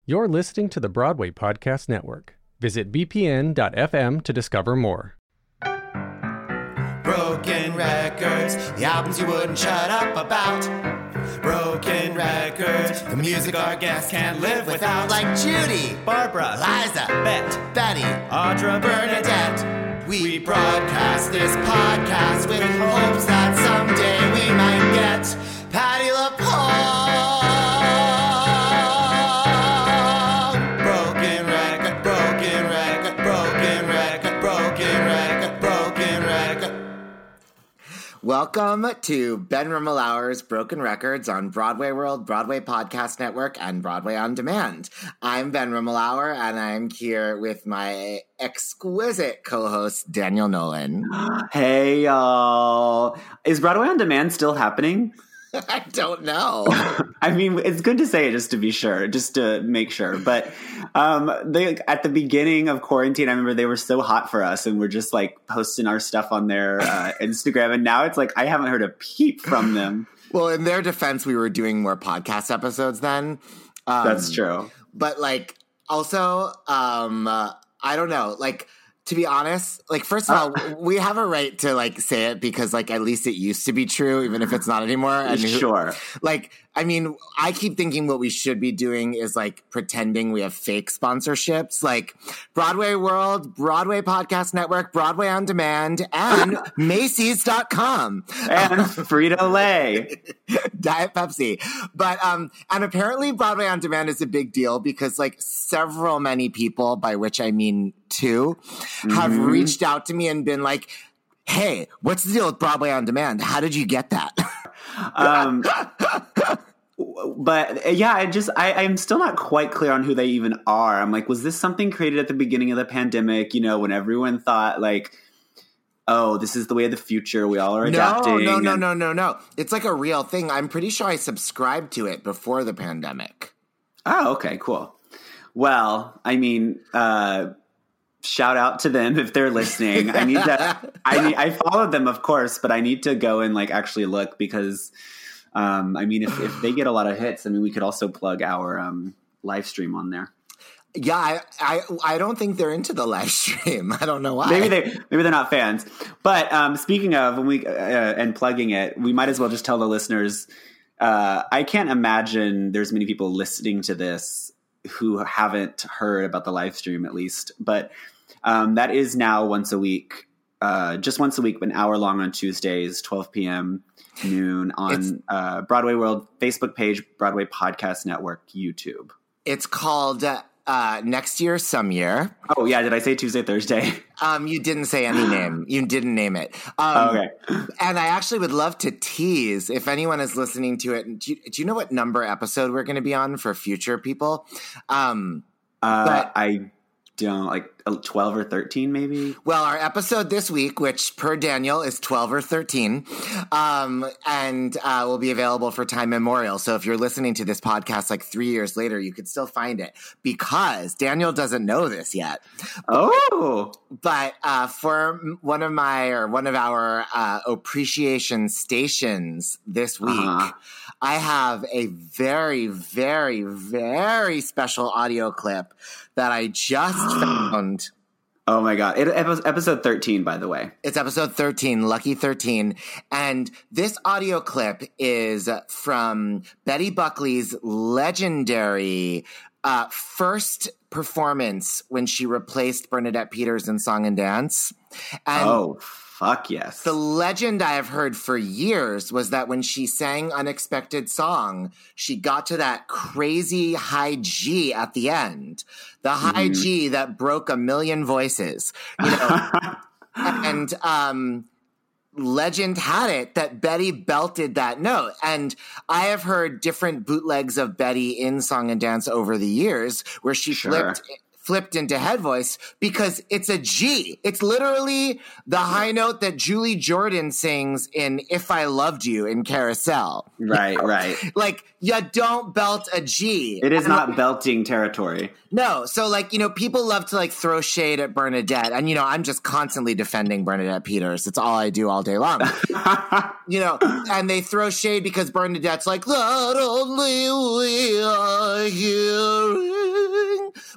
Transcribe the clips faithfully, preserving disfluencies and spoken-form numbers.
You're listening to the Broadway Podcast Network. Visit b p n dot f m to discover more. Broken records, the albums you wouldn't shut up about. Broken records, the music our guests can't live without. Like Judy, Barbara, Liza, Bet, Betty, Audra, Bernadette. We broadcast this podcast with hopes that someday we might get Patti LuPone. Broken record, broken record, broken record, broken record, broken record. Welcome to Ben Rimalower's Broken Records on Broadway World, Broadway Podcast Network, and Broadway On Demand. I'm Ben Rimalower, and I'm here with my exquisite co-host, Daniel Nolan. Hey, y'all. Is Broadway On Demand still happening? I don't know. I mean, it's good to say it just to be sure, just to make sure. But um, they, at the beginning of quarantine, I remember they were so hot for us, and we're just like posting our stuff on their uh, Instagram. And now it's like I haven't heard a peep from them. Well, in their defense, we were doing more podcast episodes then. Um, That's true. But like, also, um, uh, I don't know, like. To be honest, like, first of all, uh, we have a right to, like, say it because, like, at least it used to be true, even if it's not anymore. And sure. Who, like, I mean, I keep thinking what we should be doing is, like, pretending we have fake sponsorships. Like, Broadway World, Broadway Podcast Network, Broadway On Demand, and Macy's dot com. And Frito-Lay. Diet Pepsi. But, um, and apparently Broadway On Demand is a big deal because, like, several many people, by which I mean two, have mm-hmm. reached out to me and been like, hey, what's the deal with Broadway On Demand? How did you get that? um, but yeah, I just, I, I'm still not quite clear on who they even are. I'm like, was this something created at the beginning of the pandemic, you know, when everyone thought like, oh, this is the way of the future. We all are adapting. No, no, no, and- no, no, no. It's like a real thing. I'm pretty sure I subscribed to it before the pandemic. Oh, okay, cool. Well, I mean, uh, shout out to them if they're listening. I need to. I need, I followed them, of course, but I need to go and like actually look because, um, I mean, if, if they get a lot of hits, I mean, we could also plug our um, live stream on there. Yeah, I, I I don't think they're into the live stream. I don't know why. Maybe they maybe they're not fans. But um, speaking of when we uh, and plugging it, we might as well just tell the listeners. Uh, I can't imagine there's many people listening to this who haven't heard about the live stream, at least, but. Um, that is now once a week, uh, just once a week, an hour long on Tuesdays, twelve p.m. noon on uh, Broadway World Facebook page, Broadway Podcast Network, YouTube. It's called uh, Next Year, Some Year. Oh, yeah. Did I say Tuesday, Thursday? Um, you didn't say any name. You didn't name it. Um, okay. And I actually would love to tease, if anyone is listening to it, do you, do you know what number episode we're going to be on for future people? Um, uh, but, I don't, like twelve or thirteen maybe? Well, our episode this week, which per Daniel is twelve or thirteen, um, and uh, will be available for time memorial. So if you're listening to this podcast like three years later, you could still find it because Daniel doesn't know this yet. Oh! But uh, for one of my, or one of our uh, appreciation stations this week, uh-huh. I have a very, very, very special audio clip that I just found. Oh my God. It, it was episode thirteen, by the way. It's episode thirteen, Lucky thirteen. And this audio clip is from Betty Buckley's legendary uh, first performance when she replaced Bernadette Peters in Song and Dance. And oh, fuck yes. The legend I have heard for years was that when she sang Unexpected Song, she got to that crazy high G at the end. The high mm. G that broke a million voices. You know? and um, legend had it that Betty belted that note. And I have heard different bootlegs of Betty in Song and Dance over the years where she sure. flipped flipped into head voice because it's a G. It's literally the high note that Julie Jordan sings in If I Loved You in Carousel. Right, you know? right. Like, you don't belt a G. It is and not like, belting territory. No. So, like, you know, people love to, like, throw shade at Bernadette. And, you know, I'm just constantly defending Bernadette Peters. It's all I do all day long. You know, and they throw shade because Bernadette's like, not only we are here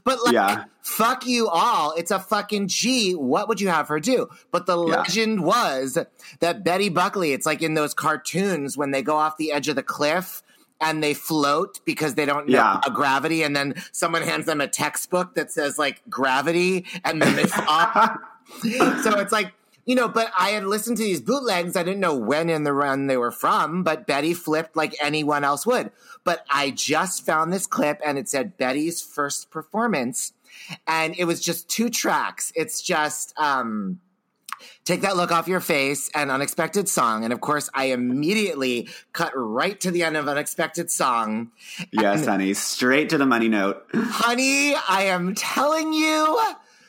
But like, Yeah. fuck you all. It's a fucking G. What would you have her do? But the Yeah. legend was that Betty Buckley, it's like in those cartoons when they go off the edge of the cliff and they float because they don't know Yeah. about gravity, and then someone hands them a textbook that says like gravity, and then they fall. So it's like, you know, but I had listened to these bootlegs. I didn't know when in the run they were from, but Betty flipped like anyone else would. But I just found this clip and it said Betty's first performance. And it was just two tracks. It's just um, Take That Look Off Your Face and Unexpected Song. And of course, I immediately cut right to the end of Unexpected Song. Yes, And, honey. Straight to the money note. honey, I am telling you,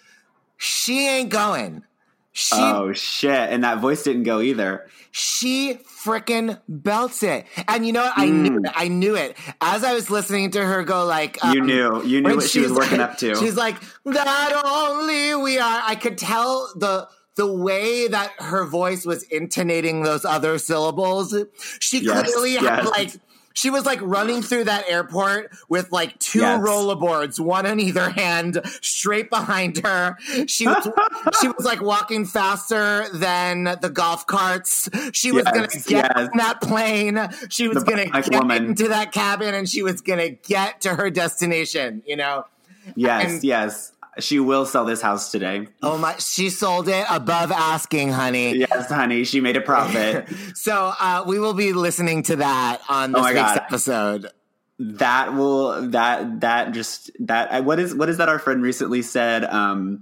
she ain't going. She, Oh, shit. And that voice didn't go either. she frickin' belts it. And you know what? I knew it. I knew it. As I was listening to her go like... Um, You knew. You knew when what she was she's working like- up to. She's like, that only we are. I could tell the... the way that her voice was intonating those other syllables. She Yes, clearly had yes. like... She was like running through that airport with like two Yes. rollerboards, one in either hand, straight behind her. She was she was like walking faster than the golf carts. She was Yes, gonna get yes. on that plane. She was The gonna black get woman. into that cabin, and she was gonna get to her destination. You know. Yes, And- yes. She will sell this house today. Oh my! She sold it above asking, honey. Yes, honey. She made a profit. So uh, we will be listening to that on this Oh my week's God. episode. That will that that just that what is what is that our friend recently said? Um,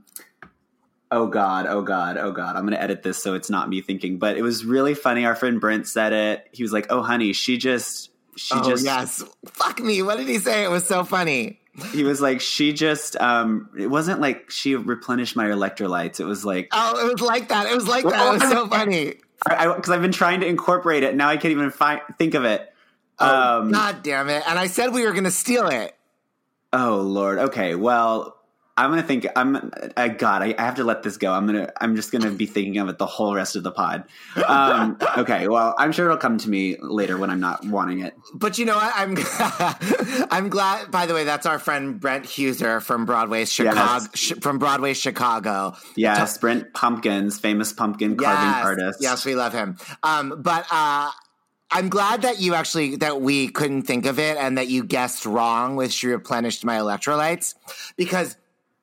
oh God, oh God, oh God. I'm gonna edit this so it's not me thinking, but it was really funny. Our friend Brent said it. He was like, "Oh, honey, she just she oh just yes, fuck me." What did he say? It was so funny. He was like, she just um, it wasn't like she replenished my electrolytes. It was like Oh, it was like that. It was like that. It was so funny. because I've been trying to incorporate it. Now I can't even find think of it. Oh, Um, God damn it! And I said we were going to steal it. Oh Lord. Okay. Well, I'm gonna think. I'm. I God. I, I have to let this go. I'm gonna. I'm just gonna be thinking of it the whole rest of the pod. Um, okay. Well, I'm sure it'll come to me later when I'm not wanting it. But you know what? I'm I'm glad. By the way, that's our friend Brent Huser from Broadway Chicago. Yes. Sh- from Broadway Chicago. Yes, Brent Pumpkins, famous pumpkin carving Yes, artist. yes, we love him. Um, but uh, I'm glad that you actually that we couldn't think of it and that you guessed wrong with she replenished my electrolytes, because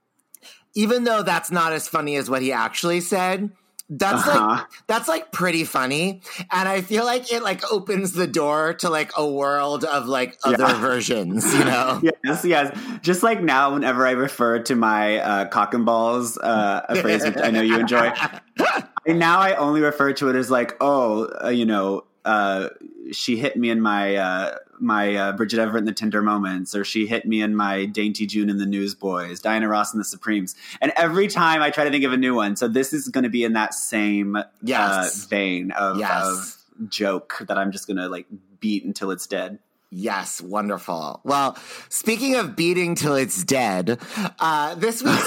even though that's not as funny as what he actually said, that's Uh-huh. like that's like pretty funny, and I feel like it like opens the door to like a world of like other Yeah. versions, you know. Yes, yes. Just like now, whenever I refer to my uh, cock and balls, uh, a phrase which I know you enjoy, and now I only refer to it as like, oh, uh, you know, uh, she hit me in my uh, my uh, Bridget Everett in the Tender Moments, or she hit me in my Dainty June in the Newsboys, Diana Ross in the Supremes, and every time I try to think of a new one. So this is going to be in that same Yes. uh, vein of, Yes. of joke that I'm just going to like beat until it's dead. Yes, wonderful. Well, speaking of beating till it's dead, uh, this week's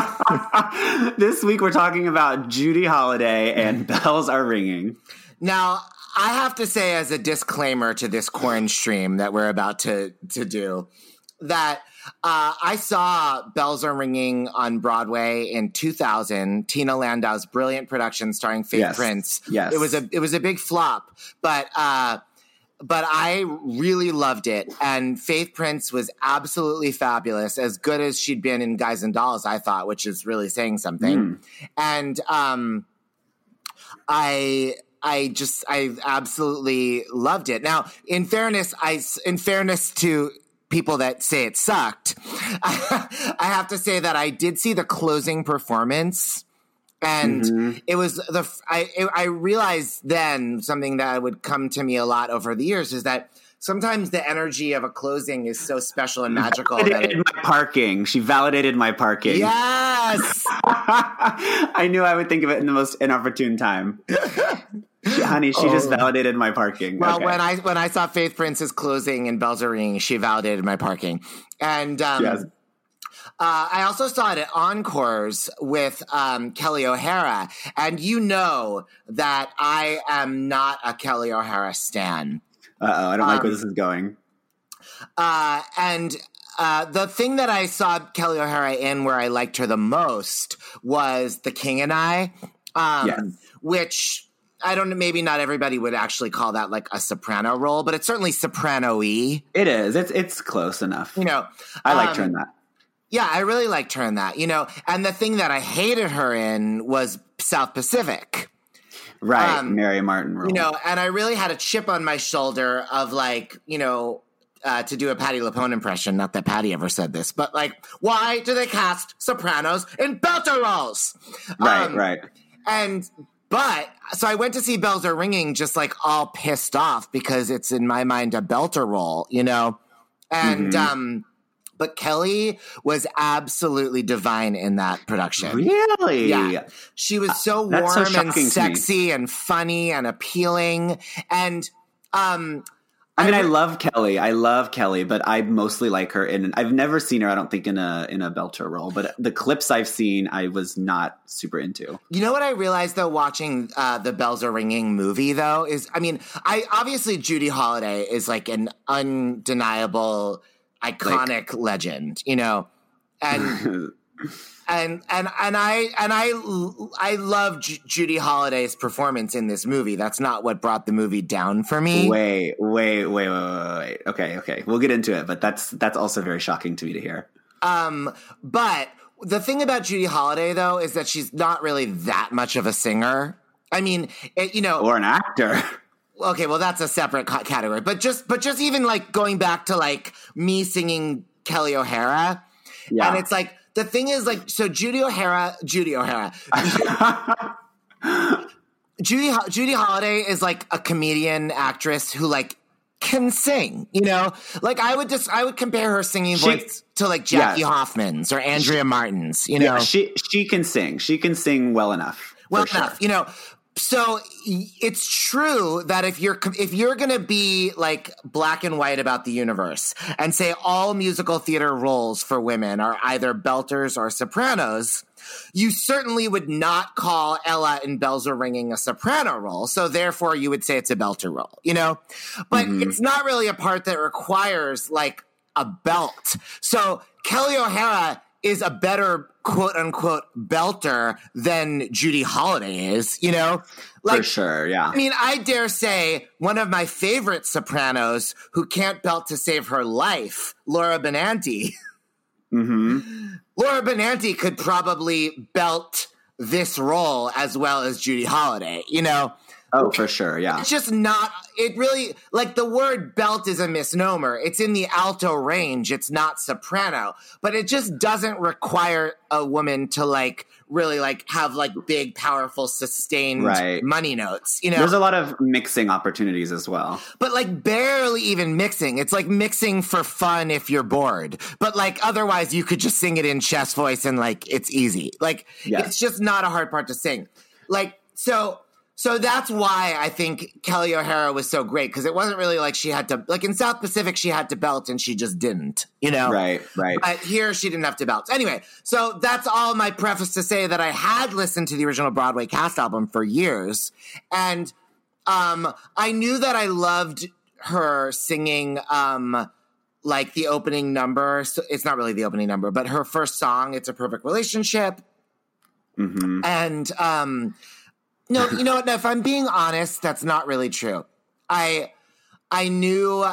This week we're talking about Judy Holiday and Bells Are Ringing. now, I have to say as a disclaimer to this corn stream that we're about to, to do, that uh, I saw Bells Are Ringing on Broadway in two thousand, Tina Landau's brilliant production starring Faith Yes. Prince. Yes. It was a it was a big flop, but uh, but I really loved it. And Faith Prince was absolutely fabulous, as good as she'd been in Guys and Dolls, I thought, which is really saying something. Mm. And um, I I just I absolutely loved it. Now, in fairness, I in fairness to people that say it sucked, I have to say that I did see the closing performance. And Mm-hmm. it was the I I realized then something that would come to me a lot over the years is that sometimes the energy of a closing is so special and magical. that Validated it, my parking. She validated my parking. yes, I knew I would think of it in the most inopportune time. She- honey, she just validated my parking. well, Okay. when I when I saw Faith Prince's closing and Bells Are Ringing, she validated my parking, and um, Yes. Uh, I also saw it at Encores with um, Kelly O'Hara, and you know that I am not a Kelly O'Hara stan. Uh-oh, I don't like um, where this is going. Uh, and uh, the thing that I saw Kelly O'Hara in where I liked her the most was The King and I, um, Yes. which I don't know, maybe not everybody would actually call that like a soprano role, but it's certainly soprano-y. It is. It's it's close enough. You know, I liked um, her in that. Yeah, I really liked her in that, you know. And the thing that I hated her in was South Pacific. Right, um, Mary Martin role. You know, and I really had a chip on my shoulder of like, you know, uh, to do a Patti LuPone impression. Not that Patti ever said this, but like, why do they cast sopranos in belter roles? Right, um, right. And, but, so I went to see Bells Are Ringing just like all pissed off because it's in my mind a belter role, you know? And, Mm-hmm. um, but Kelly was absolutely divine in that production. Really? Yeah. She was so That's so warm and shocking to me. sexy and funny and appealing. And, um, I mean, I, re- love Kelly. I love Kelly, but I mostly like her in. I've never seen her. I don't think in a in a belter role, but the clips I've seen, I was not super into. You know what I realized though, watching uh, the Bells Are Ringing movie though, is I mean, I obviously Judy Holliday is like an undeniable, iconic legend, you know, and and and and I and I I love J- Judy Holliday's performance in this movie. That's not what brought the movie down for me. Wait, wait, wait, wait, wait, wait. Okay, okay, we'll get into it, but that's that's also very shocking to me to hear. Um, but the thing about Judy Holliday though is that she's not really that much of a singer. I mean, it, you know, Or an actor. okay, well that's a separate ca- category. But just but just even like going back to like me singing Kelly O'Hara, Yeah. and it's like the thing is like so Judy O'Hara, Judy O'Hara, Judy Ho- Judy Holliday is like a comedian actress who like can sing, you know? Like I would just I would compare her singing She- voice to like Jackie yes. Hoffman's or Andrea Martin's, you know? Yeah, she she can sing. She can sing well enough. well for enough, sure. you know. So y- it's true that if you're if you're going to be like black and white about the universe and say all musical theater roles for women are either belters or sopranos, you certainly would not call Ella in Bells Are Ringing a soprano role. So therefore you would say it's a belter role, you know? But Mm-hmm. it's not really a part that requires like a belt. So Kelly O'Hara is a better quote unquote belter than Judy Holliday is, you know? Like, For sure, yeah. I mean, I dare say one of my favorite sopranos who can't belt to save her life, Laura Benanti. Mm-hmm. Laura Benanti could probably belt this role as well as Judy Holliday, you know? Oh, for sure, yeah. It's just not, it really, like the word belt is a misnomer. It's in the alto range. It's not soprano, but it just doesn't require a woman to like really like have like big, powerful, sustained Right. money notes, you know? There's a lot of mixing opportunities as well. But like barely even mixing. It's like mixing for fun if you're bored. But like otherwise you could just sing it in chest voice and like it's easy. Like Yes. it's just not a hard part to sing. Like so so that's why I think Kelly O'Hara was so great because it wasn't really like she had to like in South Pacific she had to belt and she just didn't, you know. Right, right. But here she didn't have to belt. Anyway, so that's all my preface to say that I had listened to the original Broadway cast album for years and um, I knew that I loved her singing, um, like the opening number. So it's not really the opening number, but her first song, "It's a Perfect Relationship." Mm-hmm. And um, no, you know what? No, if I'm being honest, that's not really true. I I knew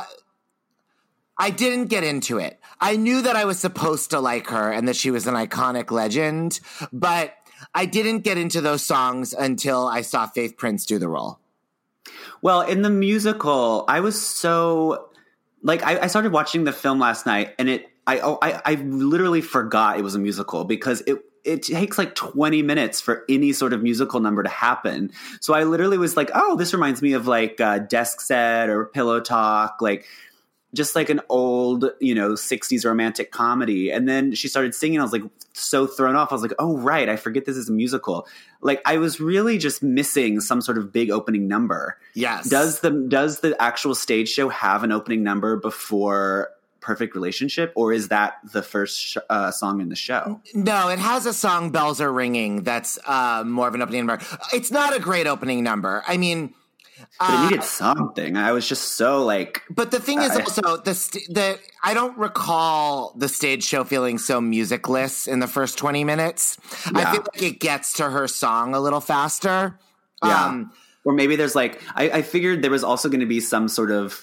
I didn't get into it. I knew that I was supposed to like her and that she was an iconic legend, but I didn't get into those songs until I saw Faith Prince do the role. Well, in the musical, I was so like I, I started watching the film last night, and it I, oh, I I literally forgot it was a musical because it it takes like twenty minutes for any sort of musical number to happen. So I literally was like, oh, this reminds me of like uh, Desk Set or Pillow Talk, like just like an old, you know, sixties romantic comedy. And then she started singing. I was like so thrown off. I was like, oh, right. I forget this is a musical. Like I was really just missing some sort of big opening number. Yes. Does the, does the actual stage show have an opening number before Perfect Relationship, or is that the first sh- uh, song in the show? No, it has a song, Bells Are Ringing, that's uh, more of an opening number. It's not a great opening number. I mean, But it needed something. I was just so like. But the thing is I, also the st- the I don't recall the stage show feeling so musicless in the first twenty minutes. Yeah. I feel like it gets to her song a little faster. Yeah. Um, or maybe there's like I, I figured there was also going to be some sort of.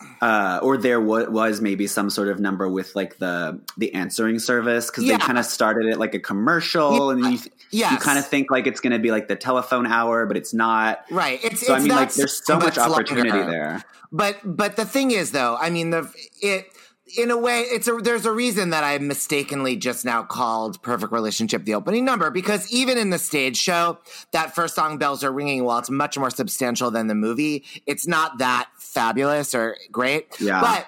Uh, or there w- was maybe some sort of number with like the the answering service because yeah. they kind of started it like a commercial, yeah. and you yes. you kind of think like it's going to be like the telephone hour, but it's not. Right. It's so it's I mean not like there's so much opportunity longer. there. But but the thing is though, I mean the it. In a way, it's a, there's a reason that I mistakenly just now called Perfect Relationship the opening number, because even in the stage show, that first song, Bells Are Ringing, while it's much more substantial than the movie, it's not that fabulous or great. Yeah. But,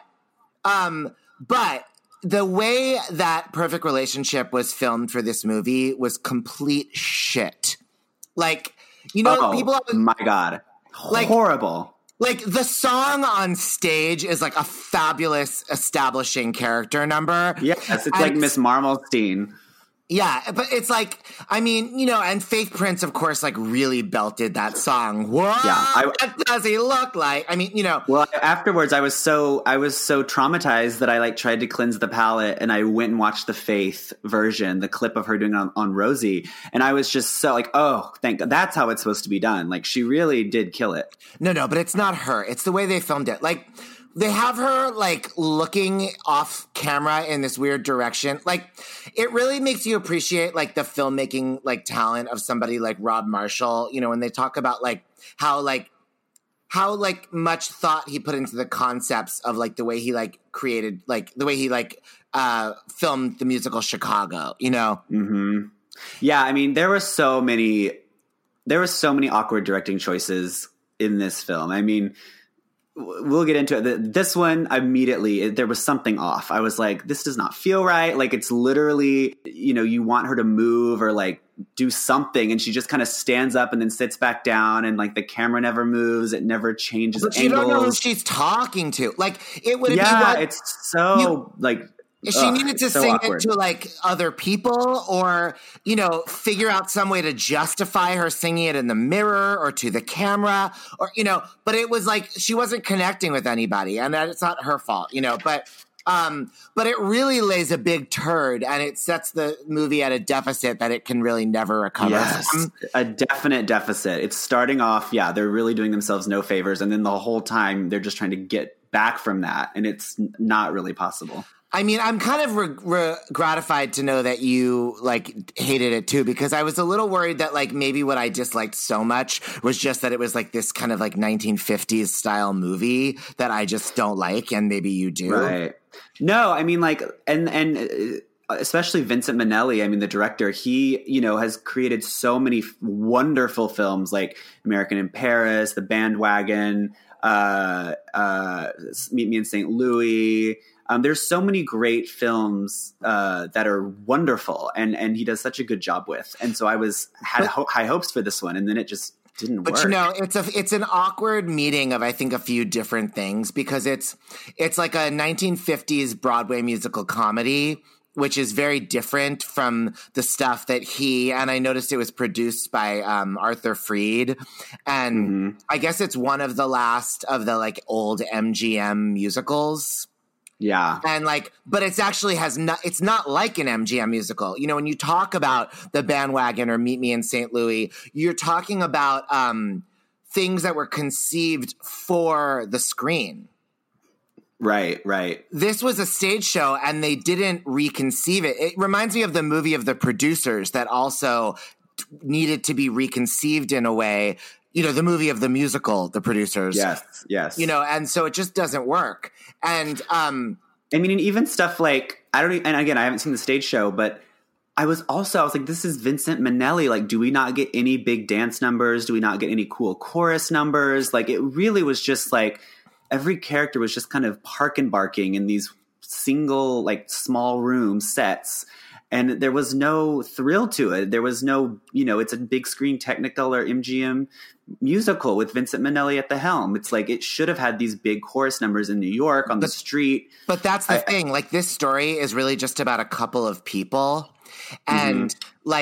um, but the way that Perfect Relationship was filmed for this movie was complete shit. Like, you know, oh, people... my God. Like, horrible. Like, the song on stage is like a fabulous establishing character number. Yes, it's and like Miss Marmalstein. Yeah, but it's like, I mean, you know, and Faith Prince, of course, like really belted that song. What yeah, I, does he look like? I mean, you know. Well, afterwards, I was so I was so traumatized that I like tried to cleanse the palate, and I went and watched the Faith version, the clip of her doing it on, on Rosie, and I was just so like, oh, thank God, that's how it's supposed to be done. Like, she really did kill it. No, no, but it's not her. It's the way they filmed it. Like, they have her, like, looking off camera in this weird direction. Like, it really makes you appreciate, like, the filmmaking, like, talent of somebody like Rob Marshall, you know, when they talk about, like, how, like, how, like, much thought he put into the concepts of, like, the way he, like, created, like, the way he, like, uh, filmed the musical Chicago, you know? Mm-hmm. Yeah, I mean, there were so many, there were so many awkward directing choices in this film. I mean... We'll get into it. This one, immediately, there was something off. I was like, this does not feel right. Like, it's literally, you know, you want her to move or, like, do something, and she just kind of stands up and then sits back down, and, like, the camera never moves. It never changes But angles. you don't know who she's talking to. Like, it would yeah, be... Like, it's so, you, like... She Ugh, needed to so sing awkward. it to, like, other people or, you know, figure out some way to justify her singing it in the mirror or to the camera or, you know, but it was like she wasn't connecting with anybody, and that it's not her fault, you know, but um, but it really lays a big turd, and it sets the movie at a deficit that it can really never recover Yes, from. a definite deficit. It's starting off, yeah, they're really doing themselves no favors, and then the whole time they're just trying to get back from that, and it's not really possible. I mean, I'm kind of re- re- gratified to know that you, like, hated it, too, because I was a little worried that, like, maybe what I disliked so much was just that it was, like, this kind of, like, nineteen fifties style movie that I just don't like, and maybe you do. Right. No, I mean, like, and, and uh, especially Vincent Minnelli, I mean, the director, he, you know, has created so many wonderful films, like American in Paris, The Bandwagon, uh, uh, Meet Me in Saint Louis. Um, there's so many great films uh, that are wonderful, and, and he does such a good job with. And so I was had but, ho- high hopes for this one, and then it just didn't but work. But you know, it's a it's an awkward meeting of I think a few different things, because it's it's like a nineteen fifties Broadway musical comedy, which is very different from the stuff that he, and I noticed it was produced by um, Arthur Freed. And mm-hmm. I guess it's one of the last of the like old M G M musicals. Yeah. And like, but it's actually has not, it's not like an M G M musical. You know, when you talk about The Bandwagon or Meet Me in Saint Louis, you're talking about um, things that were conceived for the screen. Right, right. This was a stage show and they didn't reconceive it. It reminds me of the movie of The Producers that also t- needed to be reconceived in a way. You know, the movie of the musical, The Producers. Yes, yes. You know, and so it just doesn't work. And um, I mean, and even stuff like, I don't, and again, I haven't seen the stage show, but I was also, I was like, this is Vincent Minnelli. Like, do we not get any big dance numbers? Do we not get any cool chorus numbers? Like, it really was just like, every character was just kind of park and barking in these single, like, small room sets. And there was no thrill to it. There was no, you know, it's a big screen Technicolor M G M musical with Vincent Minnelli at the helm. It's like it should have had these big chorus numbers in New York on but, the street. But that's the I, thing. Like, this story is really just about a couple of people. And, mm-hmm. like,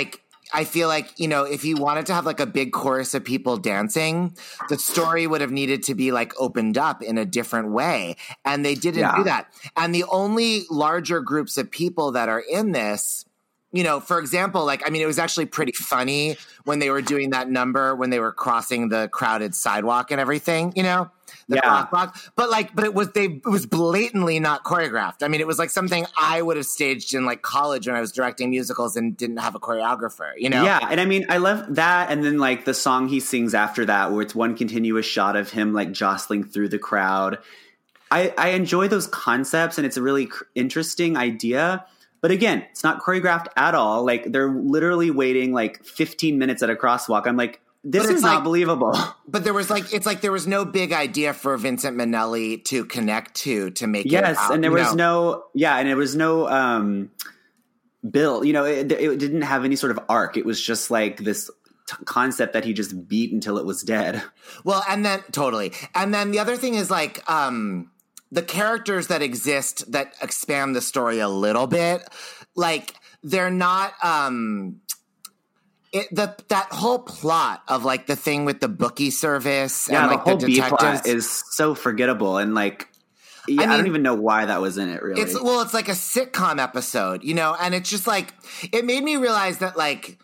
I feel like, you know, if you wanted to have like a big chorus of people dancing, the story would have needed to be like opened up in a different way. And they didn't Yeah. do that. And the only larger groups of people that are in this, you know, for example, like, I mean, it was actually pretty funny when they were doing that number, when they were crossing the crowded sidewalk and everything, you know? The Yeah. crosswalk. But like, but it was, they, it was blatantly not choreographed. I mean, it was like something I would have staged in like college when I was directing musicals and didn't have a choreographer, you know? Yeah, and I mean, I love that. And then like the song he sings after that, where it's one continuous shot of him like jostling through the crowd. I, I enjoy those concepts, and it's a really cr- interesting idea. But again, it's not choreographed at all. Like they're literally waiting like fifteen minutes at a crosswalk. I'm like, this But it's is not like- believable. But there was like, it's like there was no big idea for Vincent Minnelli to connect to, to make it Yes, out, and there you was know? no, yeah, and there was no um, build. You know, it, it didn't have any sort of arc. It was just like this t- concept that he just beat until it was dead. Well, and then totally. And then the other thing is like um the characters that exist that expand the story a little bit, like they're not um it, the that whole plot of like the thing with the bookie service Yeah, and the like whole the B detectives plot is so forgettable, and like, yeah, I, mean, don't even know why that was in it. Really, It's well, it's like a sitcom episode, you know, and it's just like it made me realize that like,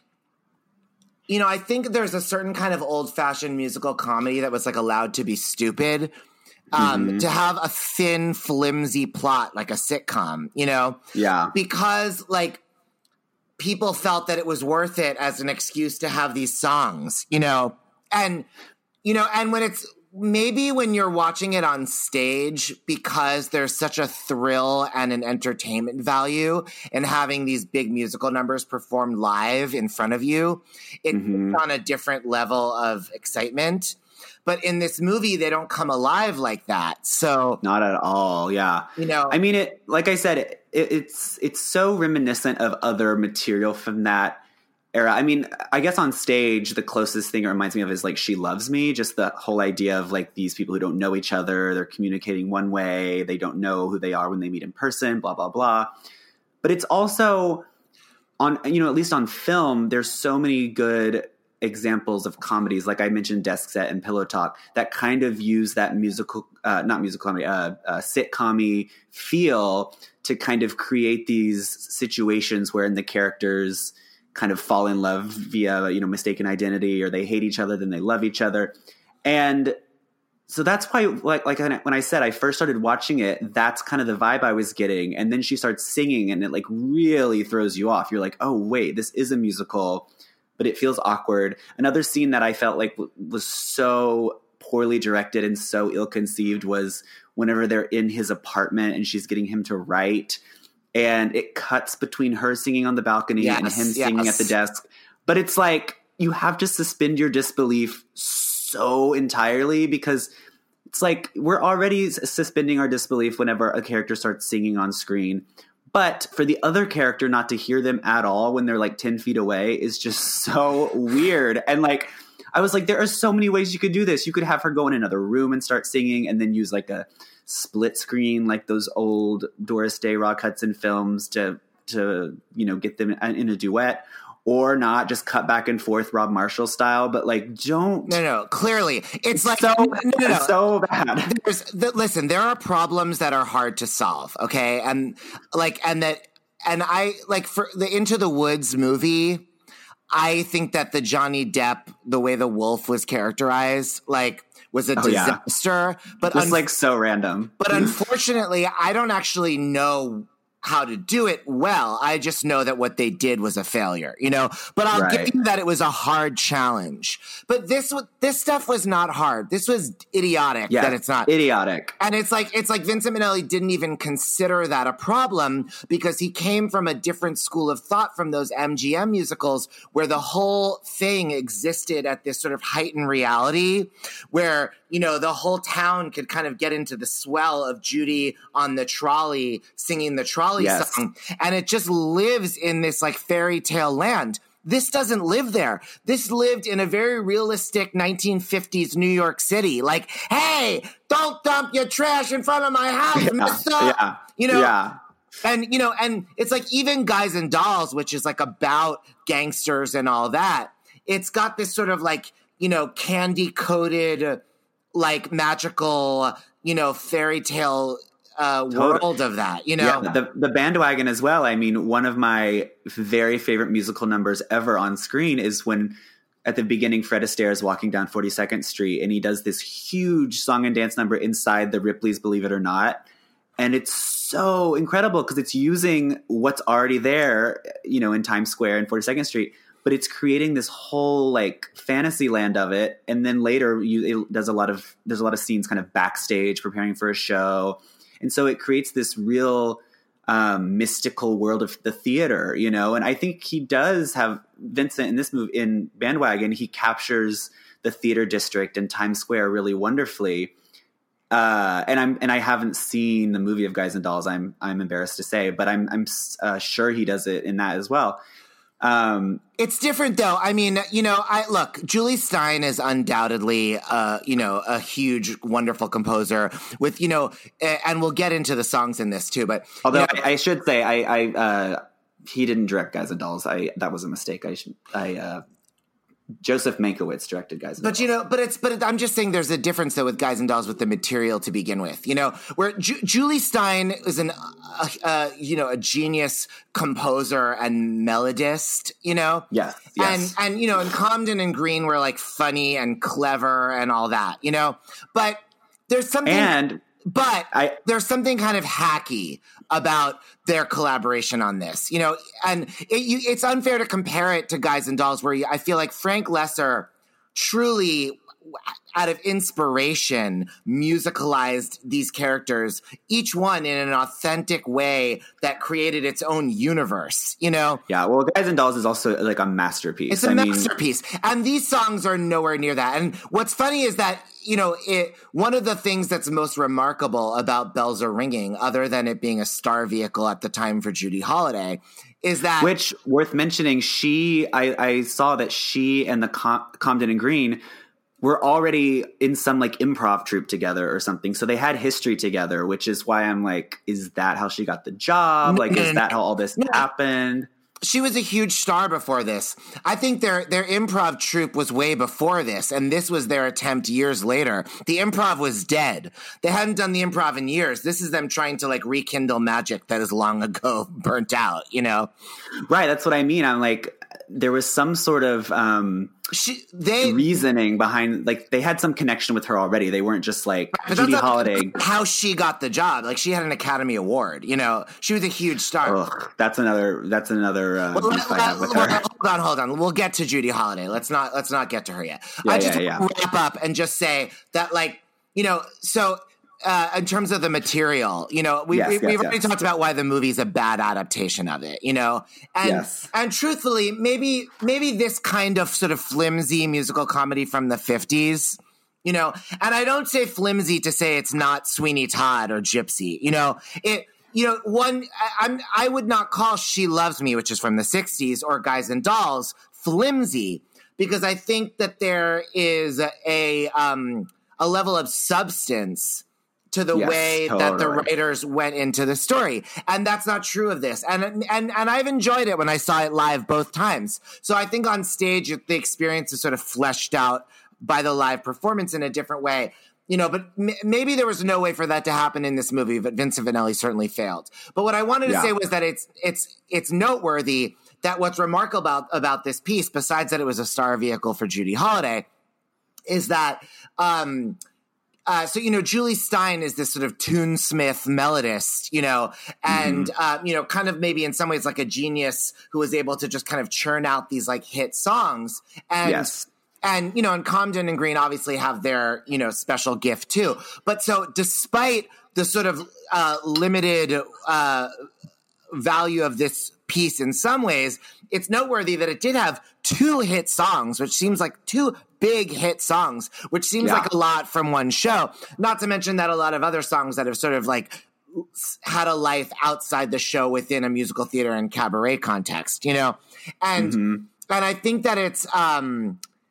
you know, I think there's a certain kind of old-fashioned musical comedy that was like allowed to be stupid, um, Mhm. to have a thin, flimsy plot like a sitcom, you know, yeah, because like people felt that it was worth it as an excuse to have these songs, you know, and you know, and when it's maybe when you're watching it on stage, because there's such a thrill and an entertainment value in having these big musical numbers performed live in front of you, it's Mhm. on a different level of excitement. But in this movie, they don't come alive like that. So, not at all. Yeah, you know, I mean, it. Like I said, it, it's it's so reminiscent of other material from that era. I mean, I guess on stage, the closest thing it reminds me of is like She Loves Me. Just the whole idea of like these people who don't know each other, they're communicating one way, they don't know who they are when they meet in person, blah, blah, blah. But it's also on, you know, at least on film, there's so many good examples of comedies, like I mentioned Desk Set and Pillow Talk, that kind of use that musical, uh, not musical comedy, uh, uh, sitcom-y feel to kind of create these situations wherein the characters kind of fall in love via, you know, mistaken identity, or they hate each other, then they love each other. And so that's why, like, like when I said I first started watching it, that's kind of the vibe I was getting. And then she starts singing and it like really throws you off. You're like, oh, wait, this is a musical, but it feels awkward. Another scene that I felt like w- was so poorly directed and so ill-conceived was whenever they're in his apartment and she's getting him to write, and it cuts between her singing on the balcony yes, and him singing yes. at the desk. But it's like, you have to suspend your disbelief so entirely, because it's like we're already suspending our disbelief whenever a character starts singing on screen. But for the other character not to hear them at all when they're like ten feet away is just so weird. And like, I was like, there are so many ways you could do this. You could have her go in another room and start singing, and then use like a split screen, like those old Doris Day, Rock Hudson films to, to, you know, get them in a duet, or not, just cut back and forth Rob Marshall style. But like, don't. No, no, clearly. It's like, so, no, no, no. so bad. There's, the, listen, there are problems that are hard to solve, okay? And like, and that, and I, like, for the Into the Woods movie, I think that the Johnny Depp, the way the wolf was characterized, like, was a Oh, yeah. disaster. But Just un- like so random. But unfortunately, I don't actually know how to do it well. I just know that what they did was a failure, you know, but I'll Right. give you that it was a hard challenge. But this, this stuff was not hard. This was idiotic Yeah, that it's not. idiotic. And it's like, it's like Vincent Minnelli didn't even consider that a problem, because he came from a different school of thought from those M G M musicals, where the whole thing existed at this sort of heightened reality where, you know, the whole town could kind of get into the swell of Judy on the trolley singing the trolley Yes. song. And it just lives in this like fairy tale land. This doesn't live there. This lived in a very realistic nineteen fifties New York City. Like, hey, don't dump your trash in front of my house, mister. Yeah. You know, yeah. And, you know, and it's like even Guys and Dolls, which is like about gangsters and all that, it's got this sort of like, you know, candy coated, like magical, you know, fairy tale uh, totally. world of that, you know? Yeah, the, the Bandwagon as well. I mean, one of my very favorite musical numbers ever on screen is when at the beginning, Fred Astaire is walking down forty-second Street and he does this huge song and dance number inside the Ripley's Believe It or Not. And it's so incredible because it's using what's already there, you know, in Times Square and forty-second Street, but it's creating this whole like fantasy land of it. And then later you, it does a lot of, there's a lot of scenes kind of backstage preparing for a show. And so it creates this real um, mystical world of the theater, you know, and I think he does have Vincent in this movie in Bandwagon. He captures the theater district and Times Square really wonderfully. Uh, and I'm and I haven't seen the movie of Guys and Dolls. I'm I'm embarrassed to say, but I'm I'm uh, sure he does it in that as well. Um, it's different though. I mean, you know, I look, Julie Stein is undoubtedly, uh, you know, a huge, wonderful composer with, you know, and we'll get into the songs in this too. But although you know, I, I should say, I, I uh, he didn't direct Guys and Dolls. I that was a mistake. I should I. Uh, Joseph Mankiewicz directed Guys and but Dolls. you know, but it's but it, I'm just saying there's a difference though with Guys and Dolls with the material to begin with. You know, where Ju- Julie Stein is an uh, uh, you know a genius composer and melodist. You know, yes, yes. and and you know, and Comden and Green were like funny and clever and all that. You know, but there's something and but I, there's something kind of hacky about their collaboration on this, you know, and it, you, it's unfair to compare it to Guys and Dolls, where you, I feel like Frank Lesser truly, out of inspiration, musicalized these characters, each one in an authentic way that created its own universe, you know? Yeah, well, Guys and Dolls is also like a masterpiece. It's a I masterpiece. Mean, and these songs are nowhere near that. And what's funny is that, you know, it, one of the things that's most remarkable about Bells Are Ringing, other than it being a star vehicle at the time for Judy Holliday, is that... Which, worth mentioning, she, I, I saw that she and the Com- Comden and Green were already in some like improv troupe together or something. So they had history together, which is why I'm like, is that how she got the job? Like, is that how all this happened? She was a huge star before this. I think their their improv troupe was way before this, and this was their attempt years later. The improv was dead. They hadn't done the improv in years. This is them trying to like rekindle magic that is long ago burnt out, you know? Right, that's what I mean. I'm like, there was some sort of um, she, they, reasoning behind, like they had some connection with her already. They weren't just like but Judy that's Holliday. How she got the job. Like she had an Academy Award, you know, she was a huge star. Ugh, that's another, that's another uh, well, beef I have with well, her. Hold on, hold on. We'll get to Judy Holliday. Let's not, let's not get to her yet. Yeah, I just yeah, want yeah. to wrap up and just say that like, you know, so Uh, in terms of the material, you know, we, yes, we, yes, we've already yes. talked about why the movie's a bad adaptation of it, you know, and yes. and truthfully, maybe maybe this kind of sort of flimsy musical comedy from the fifties, you know, and I don't say flimsy to say it's not Sweeney Todd or Gypsy, you know, it. You know, one I, I'm I would not call She Loves Me, which is from the sixties, or Guys and Dolls flimsy, because I think that there is a, a um a level of substance to the yes, way totally. that the writers went into the story. And that's not true of this. And, and, and I've enjoyed it when I saw it live both times. So I think on stage, the experience is sort of fleshed out by the live performance in a different way. You know, but m- maybe there was no way for that to happen in this movie, but Vincent Minnelli certainly failed. But what I wanted to yeah. say was that it's, it's, it's noteworthy that what's remarkable about, about this piece, besides that it was a star vehicle for Judy Holliday, is that, um, Uh, so, you know, Julie Stein is this sort of tunesmith melodist, you know, and, mm-hmm. uh, you know, kind of maybe in some ways like a genius who was able to just kind of churn out these like hit songs. And, yes. and, you know, and Comden and Green obviously have their, you know, special gift too. But so despite the sort of uh, limited uh, value of this piece in some ways, it's noteworthy that it did have two hit songs, which seems like two big hit songs, which seems yeah. like a lot from one show. Not to mention that a lot of other songs that have sort of like had a life outside the show within a musical theater and cabaret context, you know? And, mm-hmm. and I think that it's, um,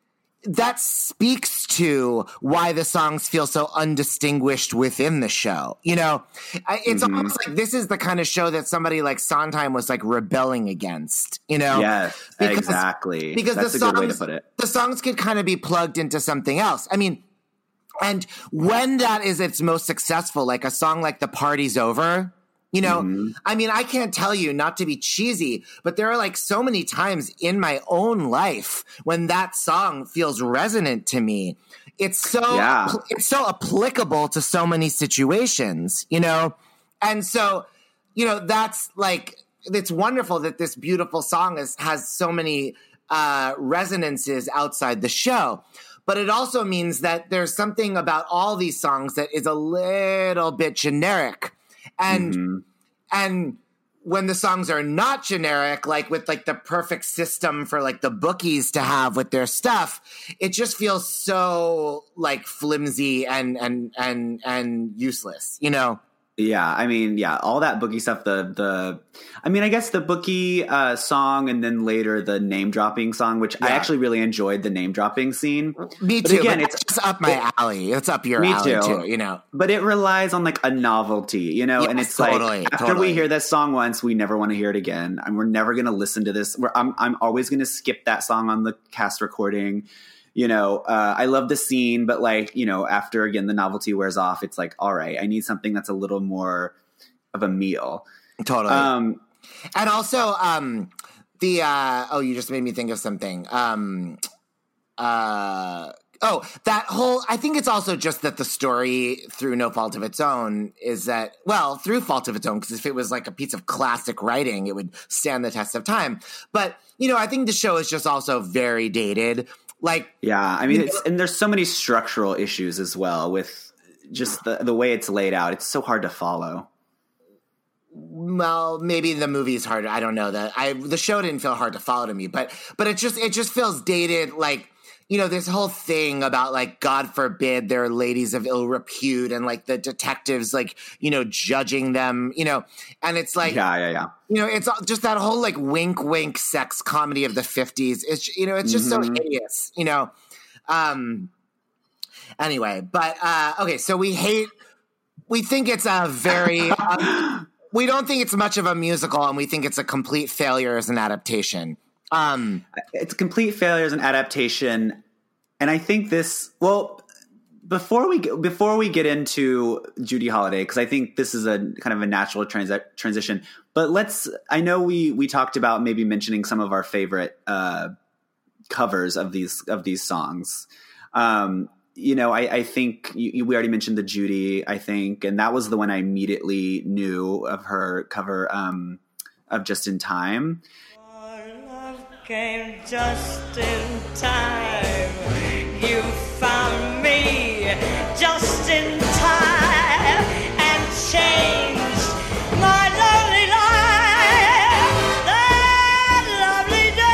that speaks to why the songs feel so undistinguished within the show. You know, it's mm-hmm. almost like this is the kind of show that somebody like Sondheim was like rebelling against, you know? Yes, because, exactly. Because That's the a songs, good way to put it. The songs could kind of be plugged into something else. I mean, and when that is its most successful, like a song like The Party's Over, you know, mm-hmm. I mean, I can't tell you, not to be cheesy, but there are like so many times in my own life when that song feels resonant to me. It's so, yeah. it's so applicable to so many situations, you know? And so, you know, that's like, it's wonderful that this beautiful song is, has so many uh, resonances outside the show. But it also means that there's something about all these songs that is a little bit generic. And mm-hmm. and when the songs are not generic, like with like the perfect system for like the bookies to have with their stuff, it just feels so like flimsy and and and and useless, you know? Yeah, I mean, yeah, all that bookie stuff, the, the, I mean, I guess the bookie uh, song and then later the name dropping song, which yeah. I actually really enjoyed the name dropping scene. Me too. But again, but it's just up my it, alley. It's up your me alley too. too, you know. But it relies on like a novelty, you know, yes, and it's totally, like after totally. we hear this song once, we never want to hear it again. And we're never going to listen to this. We're, I'm, I'm always going to skip that song on the cast recording. You know, uh, I love the scene, but like, you know, after again, the novelty wears off, it's like, all right, I need something that's a little more of a meal. Totally. Um, and also, um, the, uh, oh, you just made me think of something. Um, uh, oh, that whole, I think it's also just that the story through no fault of its own is that, well, through fault of its own, because if it was like a piece of classic writing, it would stand the test of time. But, you know, I think the show is just also very dated. Like, yeah, I mean, it's, and there's so many structural issues as well with just the, the way it's laid out. It's so hard to follow. Well, maybe the movie is harder. I don't know that. I the show didn't feel hard to follow to me, but but it just it just feels dated. Like, you know, this whole thing about like, God forbid there are ladies of ill repute and like the detectives, like, you know, judging them, you know, and it's like, yeah, yeah, yeah. You know, it's just that whole like wink, wink sex comedy of the fifties. It's, you know, it's just mm-hmm. so hideous, you know? Um, anyway, but, uh, okay. So we hate, we think it's a very, um, we don't think it's much of a musical and we think it's a complete failure as an adaptation. Um, it's a complete failure as an adaptation, and I think this. Well, before we before we get into Judy Holliday, because I think this is a kind of a natural trans- transition. But let's. I know we we talked about maybe mentioning some of our favorite uh, covers of these of these songs. Um, you know, I, I think you, we already mentioned the Judy. I think, and that was the one I immediately knew of her cover um, of Just in Time. Came just in time. You found me just in time and changed my lonely life. That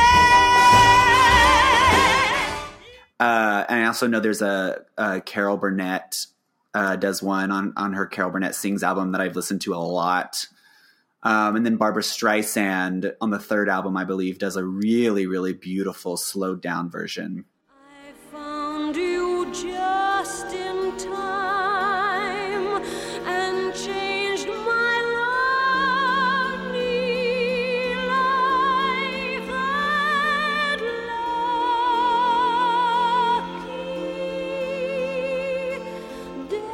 lovely day. Uh, and I also know there's a, a Carol Burnett uh, does one on on her Carol Burnett Sings album that I've listened to a lot. Um, and then Barbra Streisand on the third album, I believe, does a really, really beautiful slowed down version. I found you just in time and changed my lonely life. That lucky day.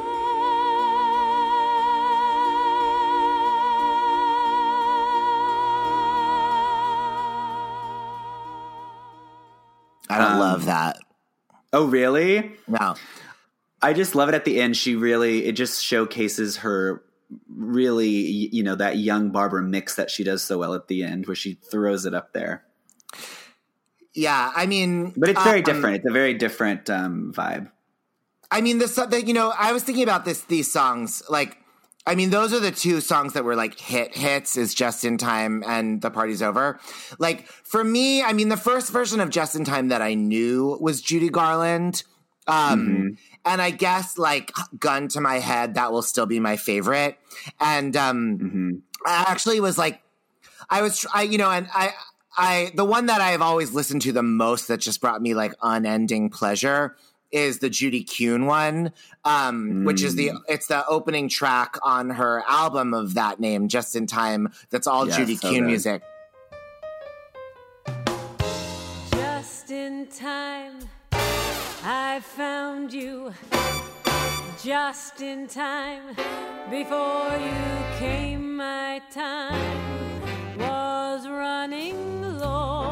I don't um, love that. Oh, really? No. I just love it at the end. She really, it just showcases her really, you know, that young Barbara mix that she does so well at the end where she throws it up there. Yeah, I mean... But it's very um, different. It's a very different um, vibe. I mean, this, the, you know, I was thinking about this. These songs, like, I mean, those are the two songs that were like hit hits is Just in Time and The Party's Over. Like for me, I mean, the first version of Just in Time that I knew was Judy Garland. Um, mm-hmm. And I guess like gun to my head, that will still be my favorite. And um, mm-hmm. I actually was like, I was, I, you know, and I, I the one that I've always listened to the most that just brought me like unending pleasure is the Judy Kuhn one, um, mm. which is the it's the opening track on her album of that name, Just in Time. That's all yes, Judy so Kuhn good. music. Just in time, I found you. Just in time, before you came, my time was running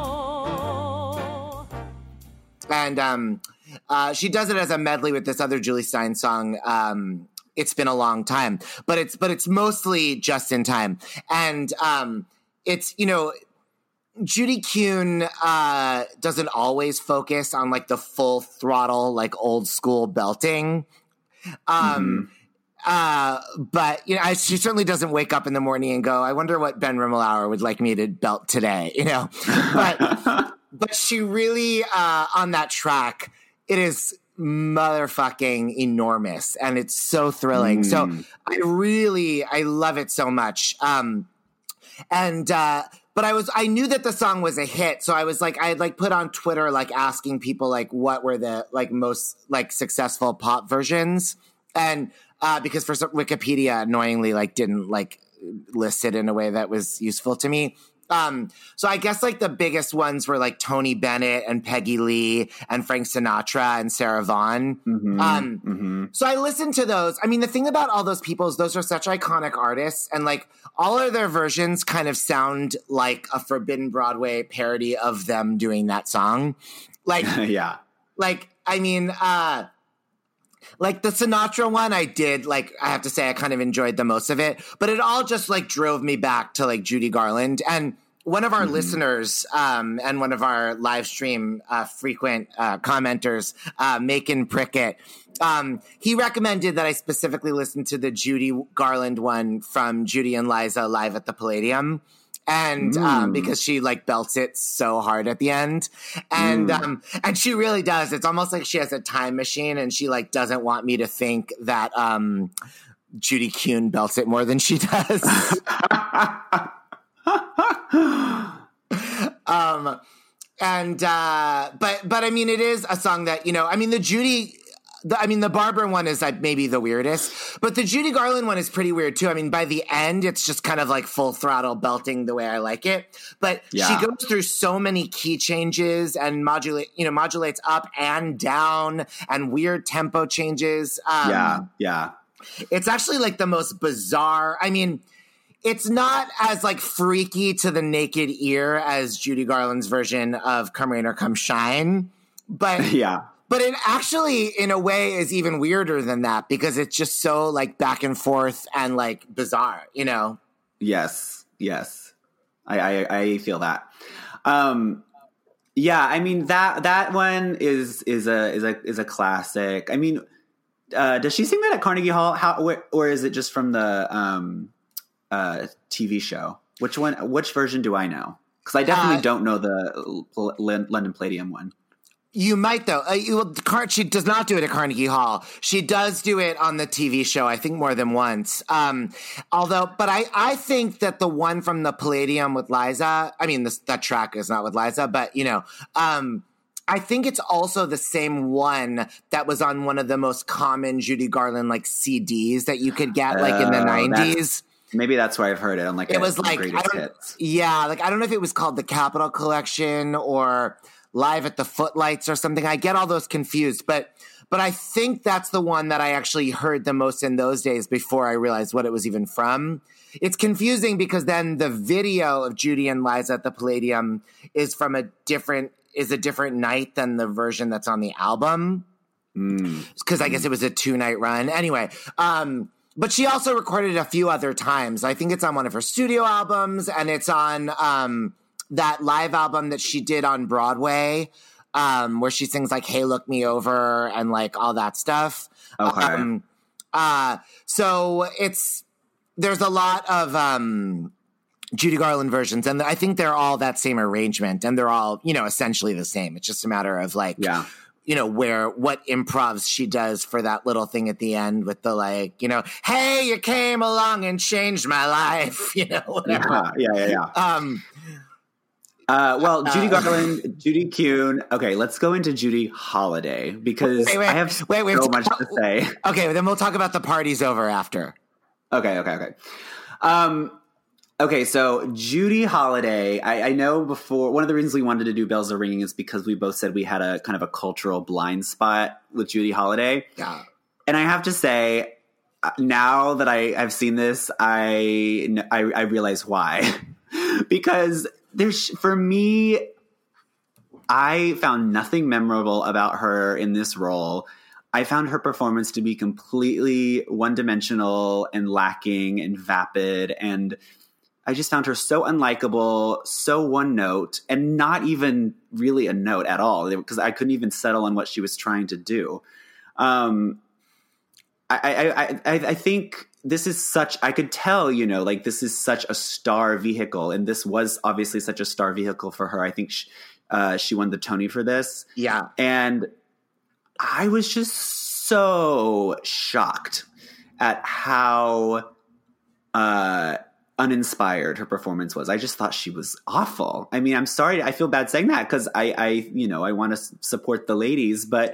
low. And um. Uh, she does it as a medley with this other Julie Stein song. Um, it's been a long time, but it's but it's mostly Just in Time, and um, it's you know Judy Kuhn uh, doesn't always focus on like the full throttle like old school belting. Um, mm-hmm. uh, but you know, I, she certainly doesn't wake up in the morning and go, "I wonder what Ben Rimmelauer would like me to belt today," you know. But but she really uh, on that track. It is motherfucking enormous, and it's so thrilling. Mm. So I really, I love it so much. Um, and uh, but I was, I knew that the song was a hit, so I was like, I had like put on Twitter like asking people like what were the like most like successful pop versions, and uh, because for some, Wikipedia annoyingly like didn't like list it in a way that was useful to me. Um, so I guess like the biggest ones were like Tony Bennett and Peggy Lee and Frank Sinatra and Sarah Vaughan. Mm-hmm, um, mm-hmm. So I listened to those. I mean, the thing about all those people is those are such iconic artists, and like all of their versions kind of sound like a Forbidden Broadway parody of them doing that song. Like, yeah, like, I mean, uh, like the Sinatra one I did, like, I have to say I kind of enjoyed the most of it, but it all just like drove me back to like Judy Garland. And one of our mm-hmm. listeners um, and one of our live stream uh, frequent uh, commenters, uh, Macon Prickett, um, he recommended that I specifically listen to the Judy Garland one from Judy and Liza live at the Palladium. And mm. um, because she like belts it so hard at the end, and mm. um, and she really does. It's almost like she has a time machine, and she like doesn't want me to think that um, Judy Kuhn belts it more than she does. um, and uh, but but I mean, it is a song that you know. I mean, the Judy. The, I mean, the Barbara one is like maybe the weirdest, but the Judy Garland one is pretty weird too. I mean, by the end, it's just kind of like full throttle belting the way I like it. But yeah. she goes through so many key changes and modulate, you know, modulates up and down and weird tempo changes. Um, yeah, yeah. It's actually like the most bizarre. I mean, it's not as like freaky to the naked ear as Judy Garland's version of "Come Rain or Come Shine," but yeah. But it actually, in a way, is even weirder than that because it's just so like back and forth and like bizarre, you know? Yes, yes, I I, I feel that. Um, yeah, I mean that that one is is a is a is a classic. I mean, uh, does she sing that at Carnegie Hall? How or is it just from the um, uh, T V show? Which one? Which version do I know? Because I definitely uh, don't know the London Palladium one. You might, though. Uh, you, she does not do it at Carnegie Hall. She does do it on the T V show, I think more than once. Um, although, but I, I think that the one from the Palladium with Liza, I mean, this, that track is not with Liza, but, you know, um, I think it's also the same one that was on one of the most common Judy Garland, like, C Ds that you could get, like, in the nineties. Maybe that's where I've heard it on, like, it a, was like, greatest I don't, hits. Yeah, like, I don't know if it was called the Capitol Collection or Live at the Footlights or something. I get all those confused, but but I think that's the one that I actually heard the most in those days before I realized what it was even from. It's confusing because then the video of Judy and Liza at the Palladium is from a different is a different night than the version that's on the album. Because mm. I guess it was a two night run. Anyway, um, but she also recorded it a few other times. I think it's on one of her studio albums, and it's on um, that live album that she did on Broadway, um, where she sings like "Hey, Look Me Over" and like all that stuff. Okay. Um, uh, so it's there's a lot of um, Judy Garland versions, and I think they're all that same arrangement, and they're all, you know, essentially the same. It's just a matter of like, yeah. you know, where what improvs she does for that little thing at the end with the like, you know, "Hey, you came along and changed my life," you know, whatever. Yeah, yeah, yeah. yeah. Um, Uh, well, Judy Uh, Garland, Judy Kuhn. Okay, let's go into Judy Holiday because Wait, wait, I have wait, wait, so wait. much to say. Okay, then we'll talk about the parties over after. Okay, okay, okay. Um, okay, so Judy Holiday, I, I know before, one of the reasons we wanted to do Bells Are Ringing is because we both said we had a kind of a cultural blind spot with Judy Holiday. Yeah. And I have to say, now that I, I've seen this, I, I, I realize why. Because there's, for me, I found nothing memorable about her in this role. I found her performance to be completely one-dimensional and lacking and vapid, and I just found her so unlikable, so one-note, and not even really a note at all, because I couldn't even settle on what she was trying to do. Um, I, I, I, I think this is such, I could tell, you know, like this is such a star vehicle, and this was obviously such a star vehicle for her. I think she, uh, she won the Tony for this. Yeah. And I was just so shocked at how uh, uninspired her performance was. I just thought she was awful. I mean, I'm sorry. I feel bad saying that because I, I, you know, I want to support the ladies, but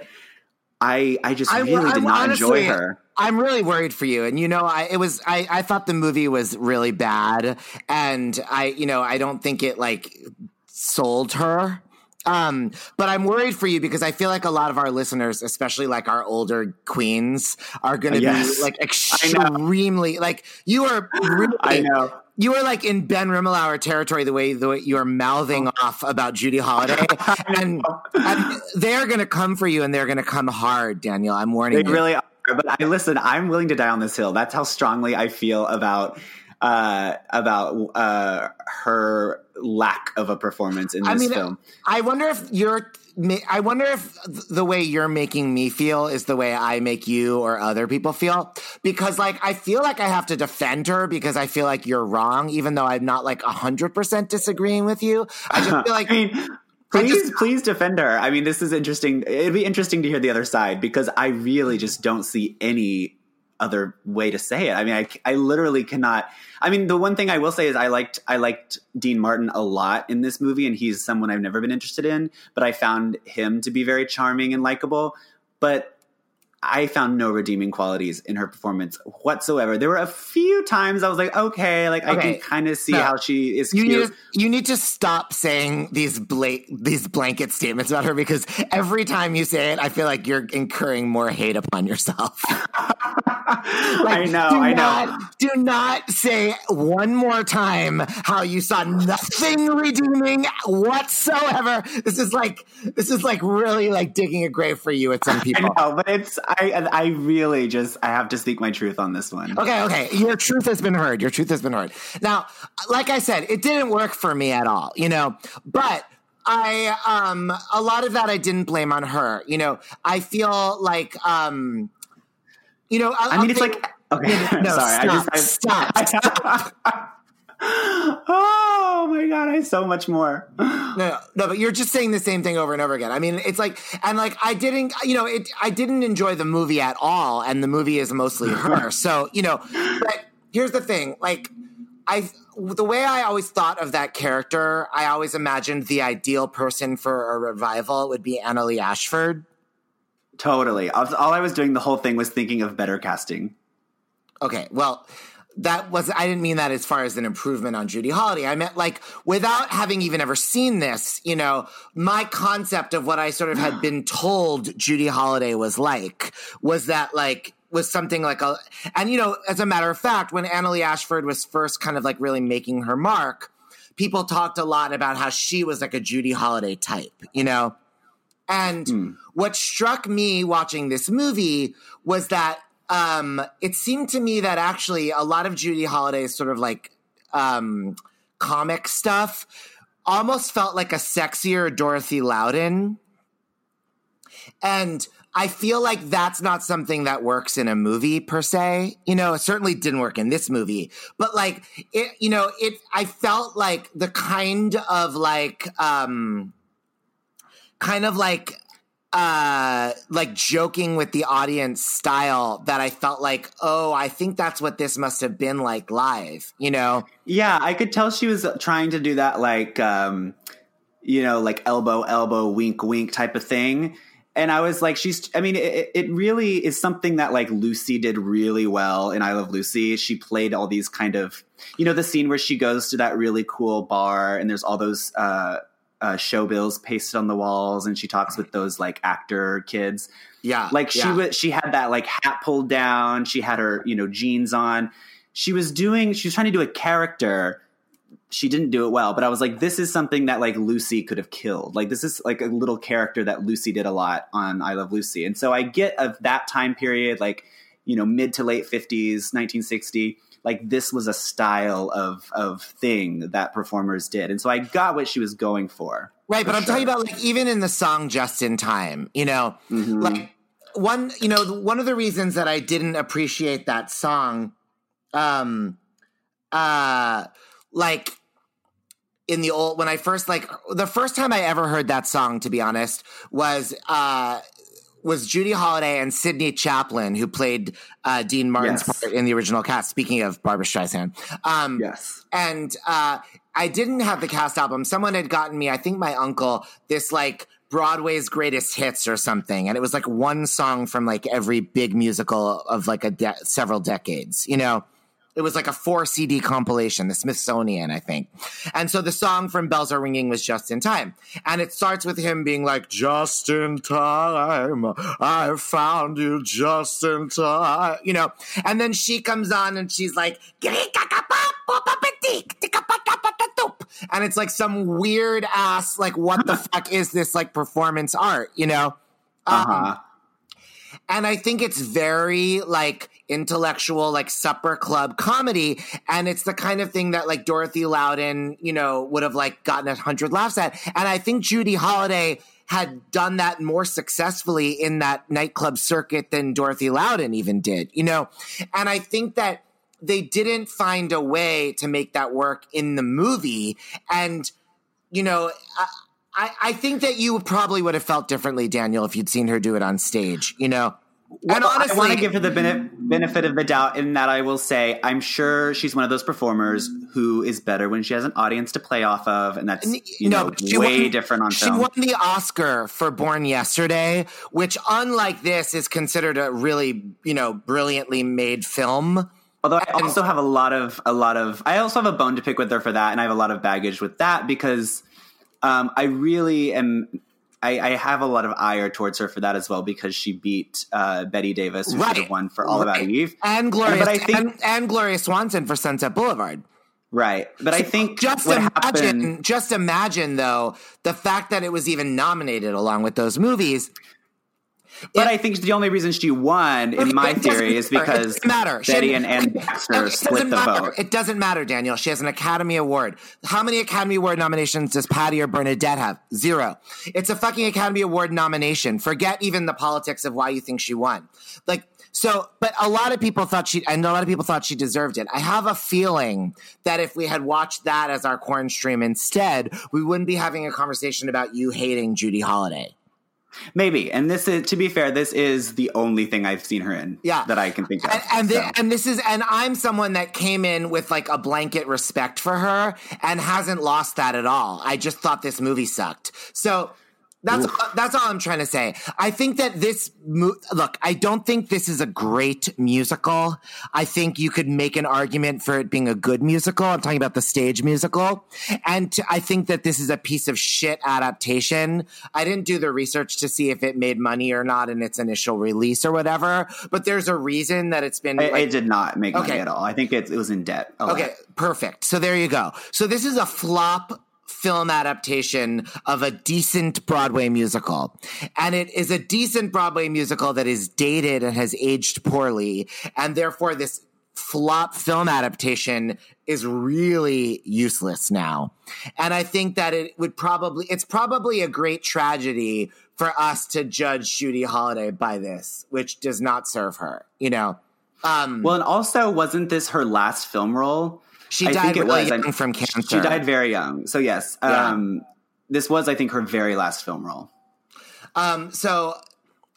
I, I just really I, did not honestly, enjoy her. I'm really worried for you. And, you know, I, it was, I, I thought the movie was really bad. And I, you know, I don't think it like sold her. Um, but I'm worried for you because I feel like a lot of our listeners, especially like our older queens, are going to yes. be like extremely like you are. Really, I know. You are like in Ben Rimmelauer territory, the way the way you are mouthing off about Judy Holiday, and, and they're going to come for you, and they're going to come hard, Daniel. I'm warning they you. They really are. But I listen. I'm willing to die on this hill. That's how strongly I feel about uh, about uh, her lack of a performance in this I mean, film. I wonder if you're. I wonder if the way you're making me feel is the way I make you or other people feel. Because, like, I feel like I have to defend her because I feel like you're wrong, even though I'm not, like, one hundred percent disagreeing with you. I just feel like... I mean, please, I just, please defend her. I mean, this is interesting. It'd be interesting to hear the other side because I really just don't see any other way to say it. I mean, I, I literally cannot... I mean, the one thing I will say is I liked I liked Dean Martin a lot in this movie, and he's someone I've never been interested in, but I found him to be very charming and likable. But I found no redeeming qualities in her performance whatsoever. There were a few times I was like, okay, like okay. I can kind of see no. how she is you cute. Need to, you need to stop saying these bla- these blanket statements about her because every time you say it, I feel like you're incurring more hate upon yourself. Like, I know, do I not, know. Do not say one more time how you saw nothing redeeming whatsoever. This is like this is like really like digging a grave for you with some people. I know, but it's I I really just I have to speak my truth on this one. Okay, okay. Your truth has been heard. Your truth has been heard. Now, like I said, it didn't work for me at all, you know, but I um a lot of that I didn't blame on her. You know, I feel like um You know, I'll, I mean, I'll it's think, like okay. No, sorry, stop, I just I, stop. I, stop. Oh my god, I have so much more. No, no, no, but you're just saying the same thing over and over again. I mean, it's like, and like, I didn't, you know, it. I didn't enjoy the movie at all, and the movie is mostly her. So, you know, but here's the thing, like, I, the way I always thought of that character, I always imagined the ideal person for a revival would be Annaleigh Ashford. Totally. All I was doing the whole thing was thinking of better casting. Okay, well, that was, I didn't mean that as far as an improvement on Judy Holiday. I meant like without having even ever seen this, you know, my concept of what I sort of had been told Judy Holiday was like was that like, was something like a, and you know, as a matter of fact, when Annaleigh Ashford was first kind of like really making her mark, people talked a lot about how she was like a Judy Holiday type, you know? And mm. what struck me watching this movie was that um, it seemed to me that actually a lot of Judy Holiday's sort of like um, comic stuff almost felt like a sexier Dorothy Loudon. And I feel like that's not something that works in a movie per se. You know, it certainly didn't work in this movie. But like, it, you know, it, I felt like the kind of like, um, kind of like, uh, like joking with the audience style that I felt like, oh, I think that's what this must have been like live, you know? Yeah, I could tell she was trying to do that like, um, you know, like elbow, elbow, wink, wink type of thing. And I was like, she's, I mean, it, it really is something that like Lucy did really well in I Love Lucy. She played all these kind of, you know, the scene where she goes to that really cool bar and there's all those uh, uh, show bills pasted on the walls and she talks with those like actor kids. Yeah. Like she yeah. was, she had that like hat pulled down. She had her, you know, jeans on. She was doing, she was trying to do a character. She didn't do it well, but I was like, this is something that like Lucy could have killed. Like this is like a little character that Lucy did a lot on I Love Lucy. And so I get of that time period, like, you know, mid to late fifties, nineteen sixty, like this was a style of, of thing that performers did. And so I got what she was going for. Right. for But I'm sure. talking about like, even in the song Just in Time, you know, Mm-hmm. like one, you know, one of the reasons that I didn't appreciate that song, um, uh, like, in the old, when I first, like, the first time I ever heard that song, to be honest, was, uh, was Judy Holliday and Sidney Chaplin, who played, uh, Dean Martin's Yes. part in the original cast, speaking of Barbra Streisand. Um, Yes. and, uh, I didn't have the cast album. Someone had gotten me, I think my uncle, this, like, Broadway's Greatest Hits or something. And it was, like, one song from, like, every big musical of, like, a de- several decades, you know? It was like a four C D compilation, the Smithsonian, I think. And so the song from Bells Are Ringing was Just in Time. And it starts with him being like, just in time, I found you just in time, you know. And then she comes on and she's like, and it's like some weird ass, like, what the fuck is this, like, performance art, you know? Um, Uh-huh. And I think it's very like intellectual, like supper club comedy. And it's the kind of thing that like Dorothy Loudon, you know, would have like gotten a hundred laughs at. And I think Judy Holliday had done that more successfully in that nightclub circuit than Dorothy Loudon even did, you know? And I think that they didn't find a way to make that work in the movie. And, you know, I, I, I think that you probably would have felt differently, Daniel, if you'd seen her do it on stage, you know? Well, And honestly, I want to give her the bene- benefit of the doubt in that I will say I'm sure she's one of those performers who is better when she has an audience to play off of, and that's you no, know but she way won- different on She film. won the Oscar for Born Yesterday, which, unlike this, is considered a really, you know, brilliantly made film. Although I also have a lot of a lot of I also have a bone to pick with her for that, and I have a lot of baggage with that because um, I really am. I, I have a lot of ire towards her for that as well because she beat uh, Betty Davis, who Right. should have won for All About Right. Eve, And Gloria, but I think and, and Gloria Swanson for Sunset Boulevard. right. But I think Just what imagine, happened. just imagine, though, the fact that it was even nominated along with those movies. But It- I think the only reason she won, in my It doesn't theory, is matter. because It doesn't matter. She Betty had- and Ann it- Baxter it split doesn't the matter. vote. It doesn't matter, Daniel. She has an Academy Award. How many Academy Award nominations does Patty or Bernadette have? Zero. It's a fucking Academy Award nomination. Forget even the politics of why you think she won. Like, so, but a lot of people thought she, and a lot of people thought she deserved it. I have a feeling that if we had watched that as our corn stream instead, we wouldn't be having a conversation about you hating Judy Holliday. Maybe. And this is, to be fair, this is the only thing I've seen her in Yeah. that I can think of. And, and, so. thi- and this is, and I'm someone that came in with like a blanket respect for her and hasn't lost that at all. I just thought this movie sucked. So that's that's all I'm trying to say. I think that this mo- look, I don't think this is a great musical. I think you could make an argument for it being a good musical. I'm talking about the stage musical. And to, I think that this is a piece of shit adaptation. I didn't do the research to see if it made money or not in its initial release or whatever, but there's a reason that it's been it, like, it did not make money Okay. at all. I think it, it was in debt. a lot. okay, perfect. So there you go. So this is a flop film adaptation of a decent Broadway musical. And it is a decent Broadway musical that is dated and has aged poorly. And therefore this flop film adaptation is really useless now. And I think that it would probably, it's probably a great tragedy for us to judge Judy Holliday by this, which does not serve her, you know? Um, Well, and also, wasn't this her last film role? she I died think it really was. young I- from cancer. She died very young. So, yes. Yeah. Um, this was, I think, her very last film role. Um, so,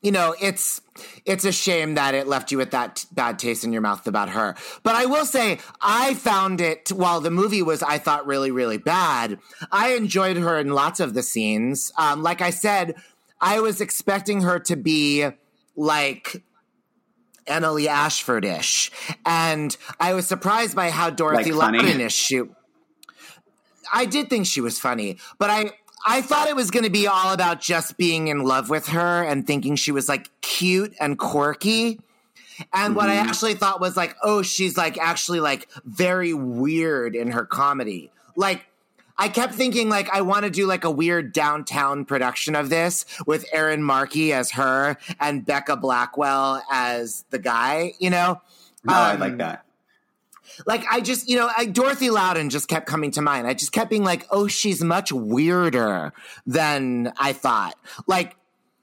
you know, it's it's a shame that it left you with that t- bad taste in your mouth about her. But I will say, I found it, while the movie was, I thought, really, really bad, I enjoyed her in lots of the scenes. Um, like I said, I was expecting her to be like Emily Ashford-ish. And I was surprised by how Dorothy Like funny? Loudon-ish she... I did think she was funny, but I... I thought it was going to be all about just being in love with her and thinking she was like cute and quirky. And mm-hmm. what I actually thought was like, oh, she's like actually like very weird in her comedy. Like, I kept thinking like, I want to do like a weird downtown production of this with Aaron Markey as her and Becca Blackwell as the guy, you know? No, um, I like that. Like, I just, you know, I, Dorothy Loudon just kept coming to mind. I just kept being like, oh, she's much weirder than I thought. Like,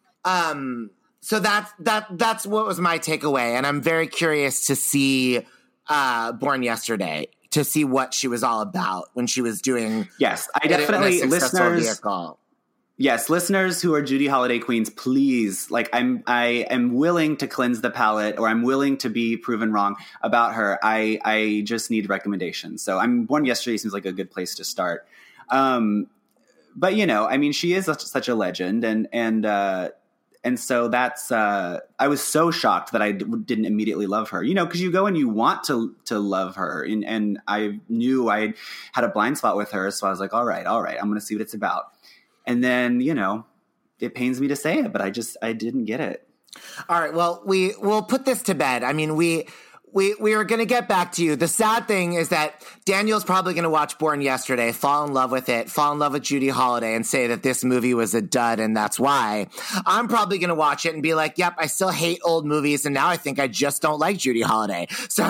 um, so that's, that, that's what was my takeaway. And I'm very curious to see uh, Born Yesterday, to see what she was all about when she was doing. Yes, I definitely, listeners. Vehicle. Yes, listeners who are Judy Holliday queens, please, like, I'm, I am willing to cleanse the palate, or I'm willing to be proven wrong about her. I, I just need recommendations. So I'm Born Yesterday seems like a good place to start. Um, but you know, I mean, she is such, such a legend, and and uh, and so that's. Uh, I was so shocked that I d- didn't immediately love her. You know, because you go and you want to to love her, and and I knew I had a blind spot with her, so I was like, all right, all right, I'm going to see what it's about. And then, you know, it pains me to say it, but I just, I didn't get it. All right. Well, we, we'll put this to bed. I mean, we, we, we are going to get back to you. The sad thing is that Daniel's probably going to watch Born Yesterday, fall in love with it, fall in love with Judy Holliday, and say that this movie was a dud and that's why. I'm probably going to watch it and be like, yep, I still hate old movies, and now I think I just don't like Judy Holliday. So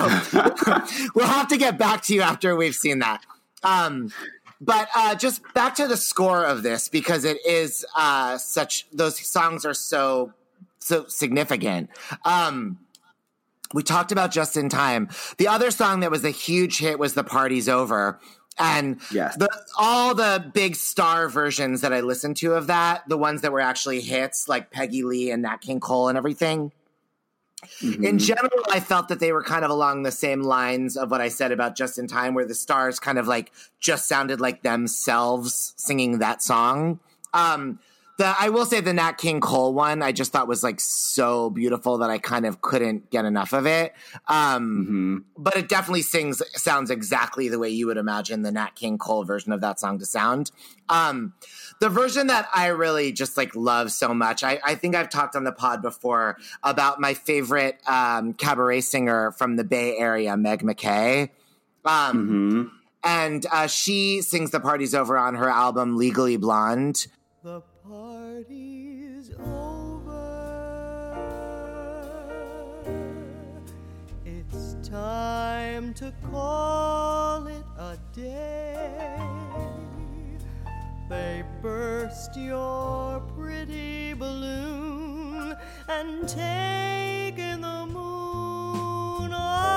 we'll have to get back to you after we've seen that. Um, But uh, just back to the score of this, because it is uh, such, those songs are so, so significant. Um, we talked about Just in Time. The other song that was a huge hit was The Party's Over. And yes. the, all the big star versions that I listened to of that, the ones that were actually hits, like Peggy Lee and Nat King Cole and everything, mm-hmm. in general, I felt that they were kind of along the same lines of what I said about Just in Time, where the stars kind of like just sounded like themselves singing that song. Um, the I will say the Nat King Cole one, I just thought was like so beautiful that I kind of couldn't get enough of it. Um, mm-hmm. But it definitely sings sounds exactly the way you would imagine the Nat King Cole version of that song to sound. Um, the version that I really just like love so much, I, I think I've talked on the pod before about my favorite um, cabaret singer from the Bay Area, Meg McKay. Um, mm-hmm. And uh, she sings The Party's Over on her album Legally Blonde. The party's over. It's time to call it a day. They burst your pretty balloon and taken the moon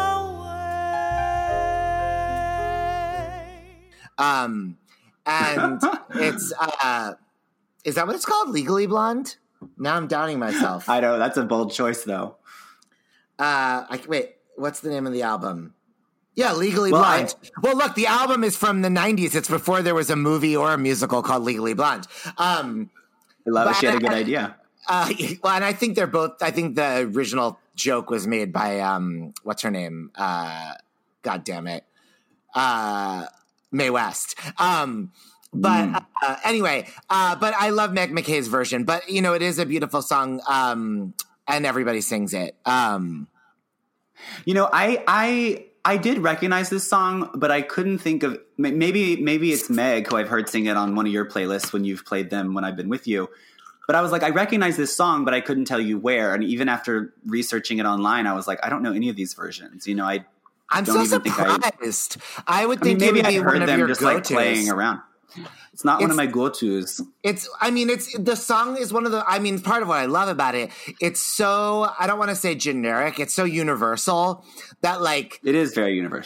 away. Um, and it's, uh, is that what it's called? Legally Blonde? Now I'm doubting myself. I know, that's a bold choice though. Uh, I, wait, what's the name of the album? Yeah, Legally well, Blonde. I, well, look, the album is from the nineties. It's before there was a movie or a musical called Legally Blonde. Um, I love it. She had a good idea. Uh, well, and I think they're both, I think the original joke was made by, um, what's her name? Uh, God damn it. Uh, Mae West. Um, but mm. uh, anyway, uh, but I love Meg McKay's version. But, you know, it is a beautiful song, um, and everybody sings it. Um, you know, I, I, I did recognize this song, but I couldn't think of maybe maybe it's Meg, who I've heard sing it on one of your playlists when you've played them when I've been with you. But I was like, I recognize this song, but I couldn't tell you where. And even after researching it online, I was like, I don't know any of these versions. You know, I I'm don't so even surprised. Think I, I would I mean, think maybe it would be I heard one of them your just go-tos. like playing around. It's not it's, one of my go-tos. It's, I mean, it's, the song is one of the, I mean, part of what I love about it, it's so, I don't want to say generic, it's so universal that like. It is very universal.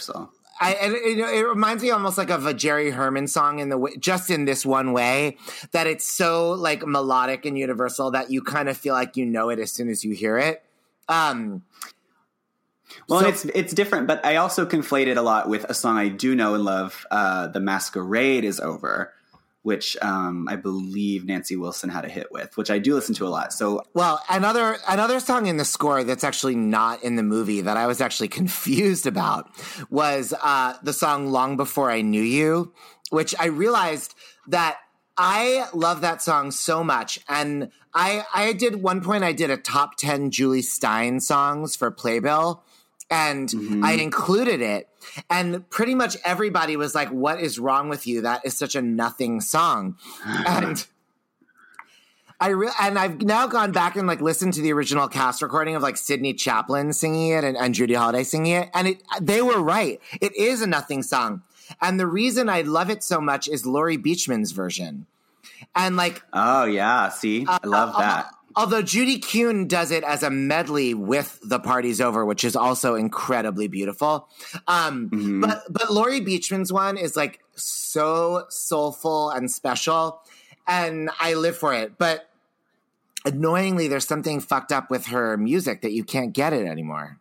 I, and it, it reminds me almost like of a Jerry Herman song in the way, just in this one way, that it's so like melodic and universal that you kind of feel like you know it as soon as you hear it. Um, well, so, it's it's different, but I also conflate it a lot with a song I do know and love, uh, "The Masquerade Is Over," which um, I believe Nancy Wilson had a hit with, which I do listen to a lot. So, well, another another song in the score that's actually not in the movie that I was actually confused about was uh, the song "Long Before I Knew You," which I realized that I love that song so much. And I I did one point I did a top ten Julie Stein songs for Playbill, and mm-hmm. I included it. And pretty much everybody was like, what is wrong with you? That is such a nothing song. And I re- and I've now gone back and like listened to the original cast recording of like Sidney Chaplin singing it and, and Judy Holliday singing it. And it, they were right. It is a nothing song. And the reason I love it so much is Laurie Beachman's version. And like, oh yeah. See, I love uh, that. Although Judy Kuhn does it as a medley with The Party's Over, which is also incredibly beautiful. Um, mm-hmm. But but Laurie Beachman's one is like so soulful and special, and I live for it. But annoyingly, there's something fucked up with her music that you can't get it anymore.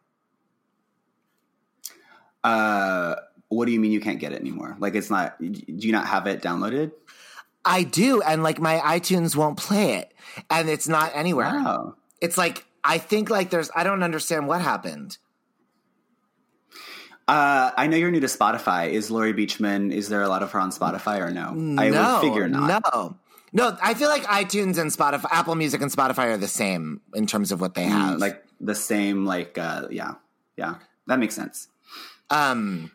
Uh, what do you mean you can't get it anymore? Like it's not? Do you not have it downloaded? I do, and like my iTunes won't play it, and it's not anywhere. Wow. It's like I think like there's I don't understand what happened. Uh, I know you're new to Spotify. Is Laurie Beachman? Is there a lot of her on Spotify or no? No, I would figure not. No, no. I feel like iTunes and Spotify, Apple Music and Spotify are the same in terms of what they have. Mm, like the same. Like uh, yeah, yeah. That makes sense. Um.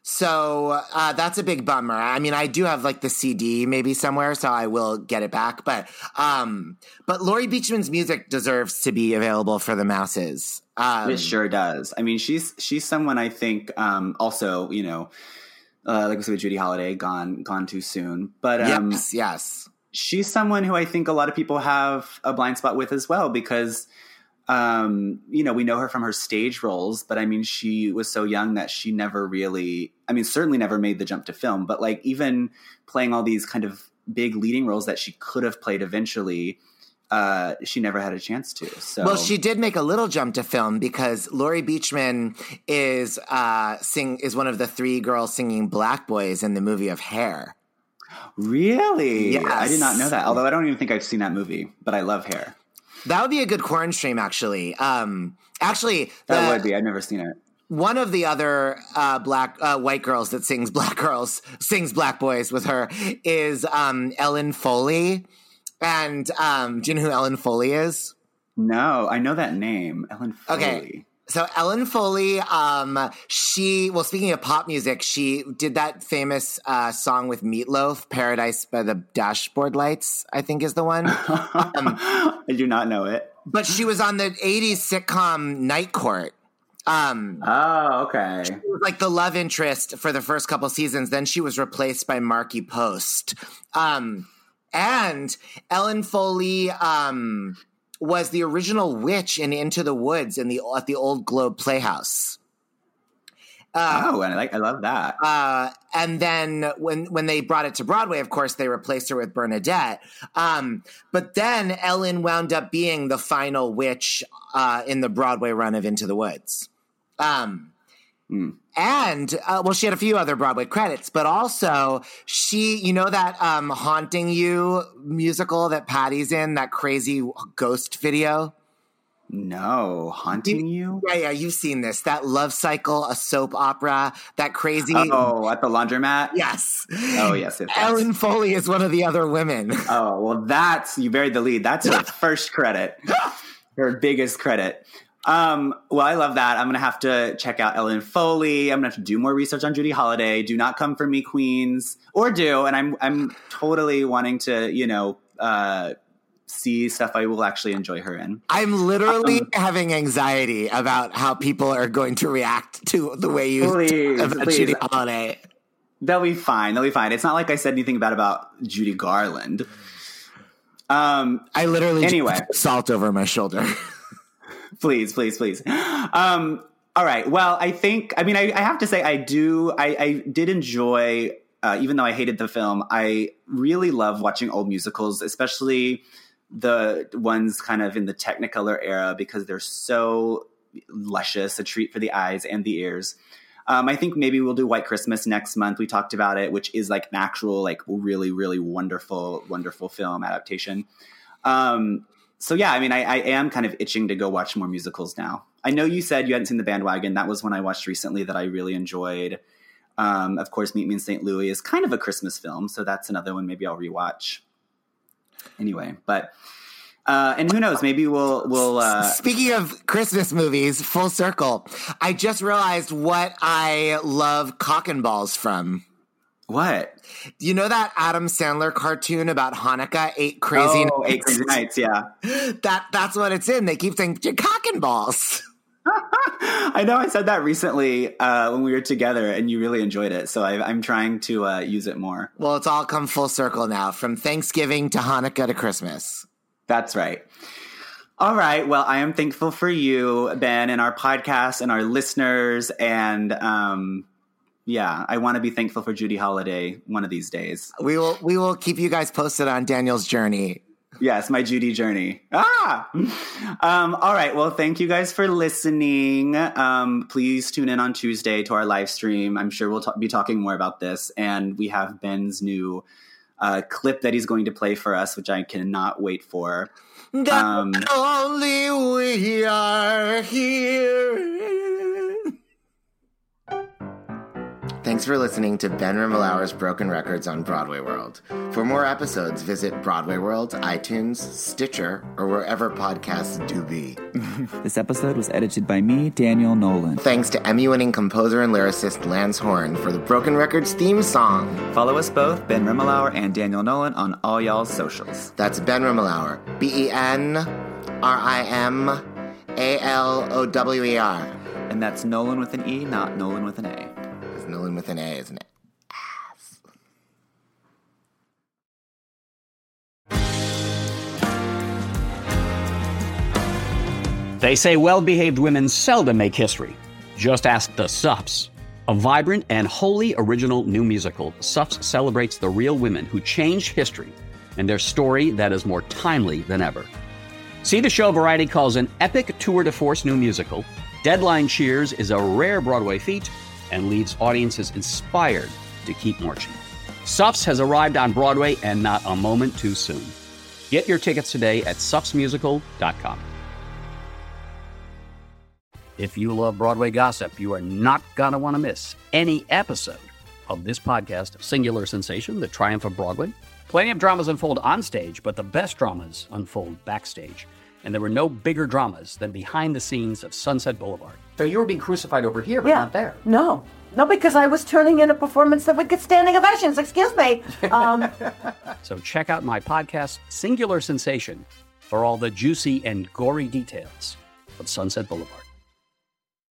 So uh, that's a big bummer. I mean, I do have like the C D maybe somewhere, so I will get it back. But um, but Laurie Beachman's music deserves to be available for the masses. Um, it sure does. I mean, she's she's someone I think um, also, you know, uh, like we said with Judy Holliday, gone gone too soon. But um, yes, yes, she's someone who I think a lot of people have a blind spot with as well because. Um, you know, we know her from her stage roles, but I mean, she was so young that she never really, I mean, certainly never made the jump to film, but like even playing all these kind of big leading roles that she could have played eventually, uh, she never had a chance to. So, well, she did make a little jump to film because Laurie Beachman is, uh, sing, is one of the three girls singing Black Boys in the movie of Hair. Really? Yes. I did not know that. Although I don't even think I've seen that movie, but I love Hair. That would be a good corn stream, actually. Um, actually, that the, would be. I've never seen it. One of the other uh, black uh, white girls that sings Black Girls sings Black Boys with her is um, Ellen Foley. And um, do you know who Ellen Foley is? No, I know that name, Ellen Foley. Okay. So Ellen Foley, um, she, well, speaking of pop music, she did that famous uh, song with Meatloaf, Paradise by the Dashboard Lights, I think is the one. Um, I do not know it. But she was on the eighties sitcom Night Court. Um, oh, okay. She was like the love interest for the first couple seasons. Then she was replaced by Marky Post. Um, and Ellen Foley, um, was the original witch in Into the Woods in the at the Old Globe Playhouse. Uh, oh, and I like I love that. Uh, and then when when they brought it to Broadway, of course, they replaced her with Bernadette. Um, but then Ellen wound up being the final witch uh, in the Broadway run of Into the Woods. Um, mm. And, uh, well, she had a few other Broadway credits, but also she, you know that um, Haunting You musical that Patty's in, that crazy ghost video? No, Haunting You? Yeah, yeah, you've seen this. That Love Cycle, a soap opera, that crazy... Oh, at the laundromat? Yes. Oh, yes. yes Ellen Foley is one of the other women. Oh, well, that's... You buried the lead. That's her first credit. Her biggest credit. Um, well, I love that. I'm going to have to check out Ellen Foley. I'm going to have to do more research on Judy Holliday. Do not come for me, queens. Or do. And I'm I'm totally wanting to, you know... Uh, see stuff I will actually enjoy her in. I'm literally um, having anxiety about how people are going to react to the way you please, about please. Judy Holliday. They'll be fine. They'll be fine. It's not like I said anything bad about Judy Garland. Um, I literally anyway salt over my shoulder. please, please, please. Um, All right. Well, I think, I mean, I, I have to say, I do, I, I did enjoy, uh, even though I hated the film, I really love watching old musicals, especially the ones kind of in the Technicolor era, because they're so luscious, a treat for the eyes and the ears. Um, I think maybe we'll do White Christmas next month. We talked about it, which is like an actual, like really, really wonderful, wonderful film adaptation. Um, so yeah, I mean, I, I am kind of itching to go watch more musicals now. I know you said you hadn't seen The Bandwagon. That was one I watched recently that I really enjoyed. Um, of course, Meet Me in Saint Louis is kind of a Christmas film, so that's another one maybe I'll rewatch. Anyway, but uh, and who knows? Maybe we'll we'll. Uh, Speaking of Christmas movies, full circle. I just realized what I love Cock and Balls from. What? You know that Adam Sandler cartoon about Hanukkah, Eight Crazy oh, Nights? Eight Crazy Nights, yeah. That that's what it's in. They keep saying Cock and Balls. I know I said that recently uh, when we were together, and you really enjoyed it. So I, I'm trying to uh, use it more. Well, it's all come full circle now, from Thanksgiving to Hanukkah to Christmas. That's right. All right. Well, I am thankful for you, Ben, and our podcast and our listeners. And um, yeah, I want to be thankful for Judy Holliday one of these days. We will we will keep you guys posted on Daniel's journey. Yes, my Judy journey. Ah! Um, all right. Well, thank you guys for listening. Um, please tune in on Tuesday to our live stream. I'm sure we'll t- be talking more about this. And we have Ben's new uh, clip that he's going to play for us, which I cannot wait for. Um, only we are here. Thanks for listening to Ben Rimalower's Broken Records on Broadway World. For more episodes, visit Broadway World, iTunes, Stitcher, or wherever podcasts do be. This episode was edited by me, Daniel Nolan. Thanks to Emmy-winning composer and lyricist Lance Horn for the Broken Records theme song. Follow us both, Ben Rimalower and Daniel Nolan, on all y'all's socials. That's Ben Rimalower. B E N R I M A L O W E R. And that's Nolan with an E, not Nolan with an A. Nolan with an A, isn't it? Ass. They say well-behaved women seldom make history. Just ask the Suffs. A vibrant and wholly original new musical, Suffs celebrates the real women who changed history and their story that is more timely than ever. See the show Variety calls an epic tour de force new musical. Deadline Cheers is a rare Broadway feat and leaves audiences inspired to keep marching. Suffs has arrived on Broadway, and not a moment too soon. Get your tickets today at suffs musical dot com. If you love Broadway gossip, you are not going to want to miss any episode of this podcast, Singular Sensation, The Triumph of Broadway. Plenty of dramas unfold on stage, but the best dramas unfold backstage. And there were no bigger dramas than behind the scenes of Sunset Boulevard. So you were being crucified over here, but yeah. not there. No. No, because I was turning in a performance that would get standing ovations. Excuse me. Um, so check out my podcast, Singular Sensation, for all the juicy and gory details of Sunset Boulevard.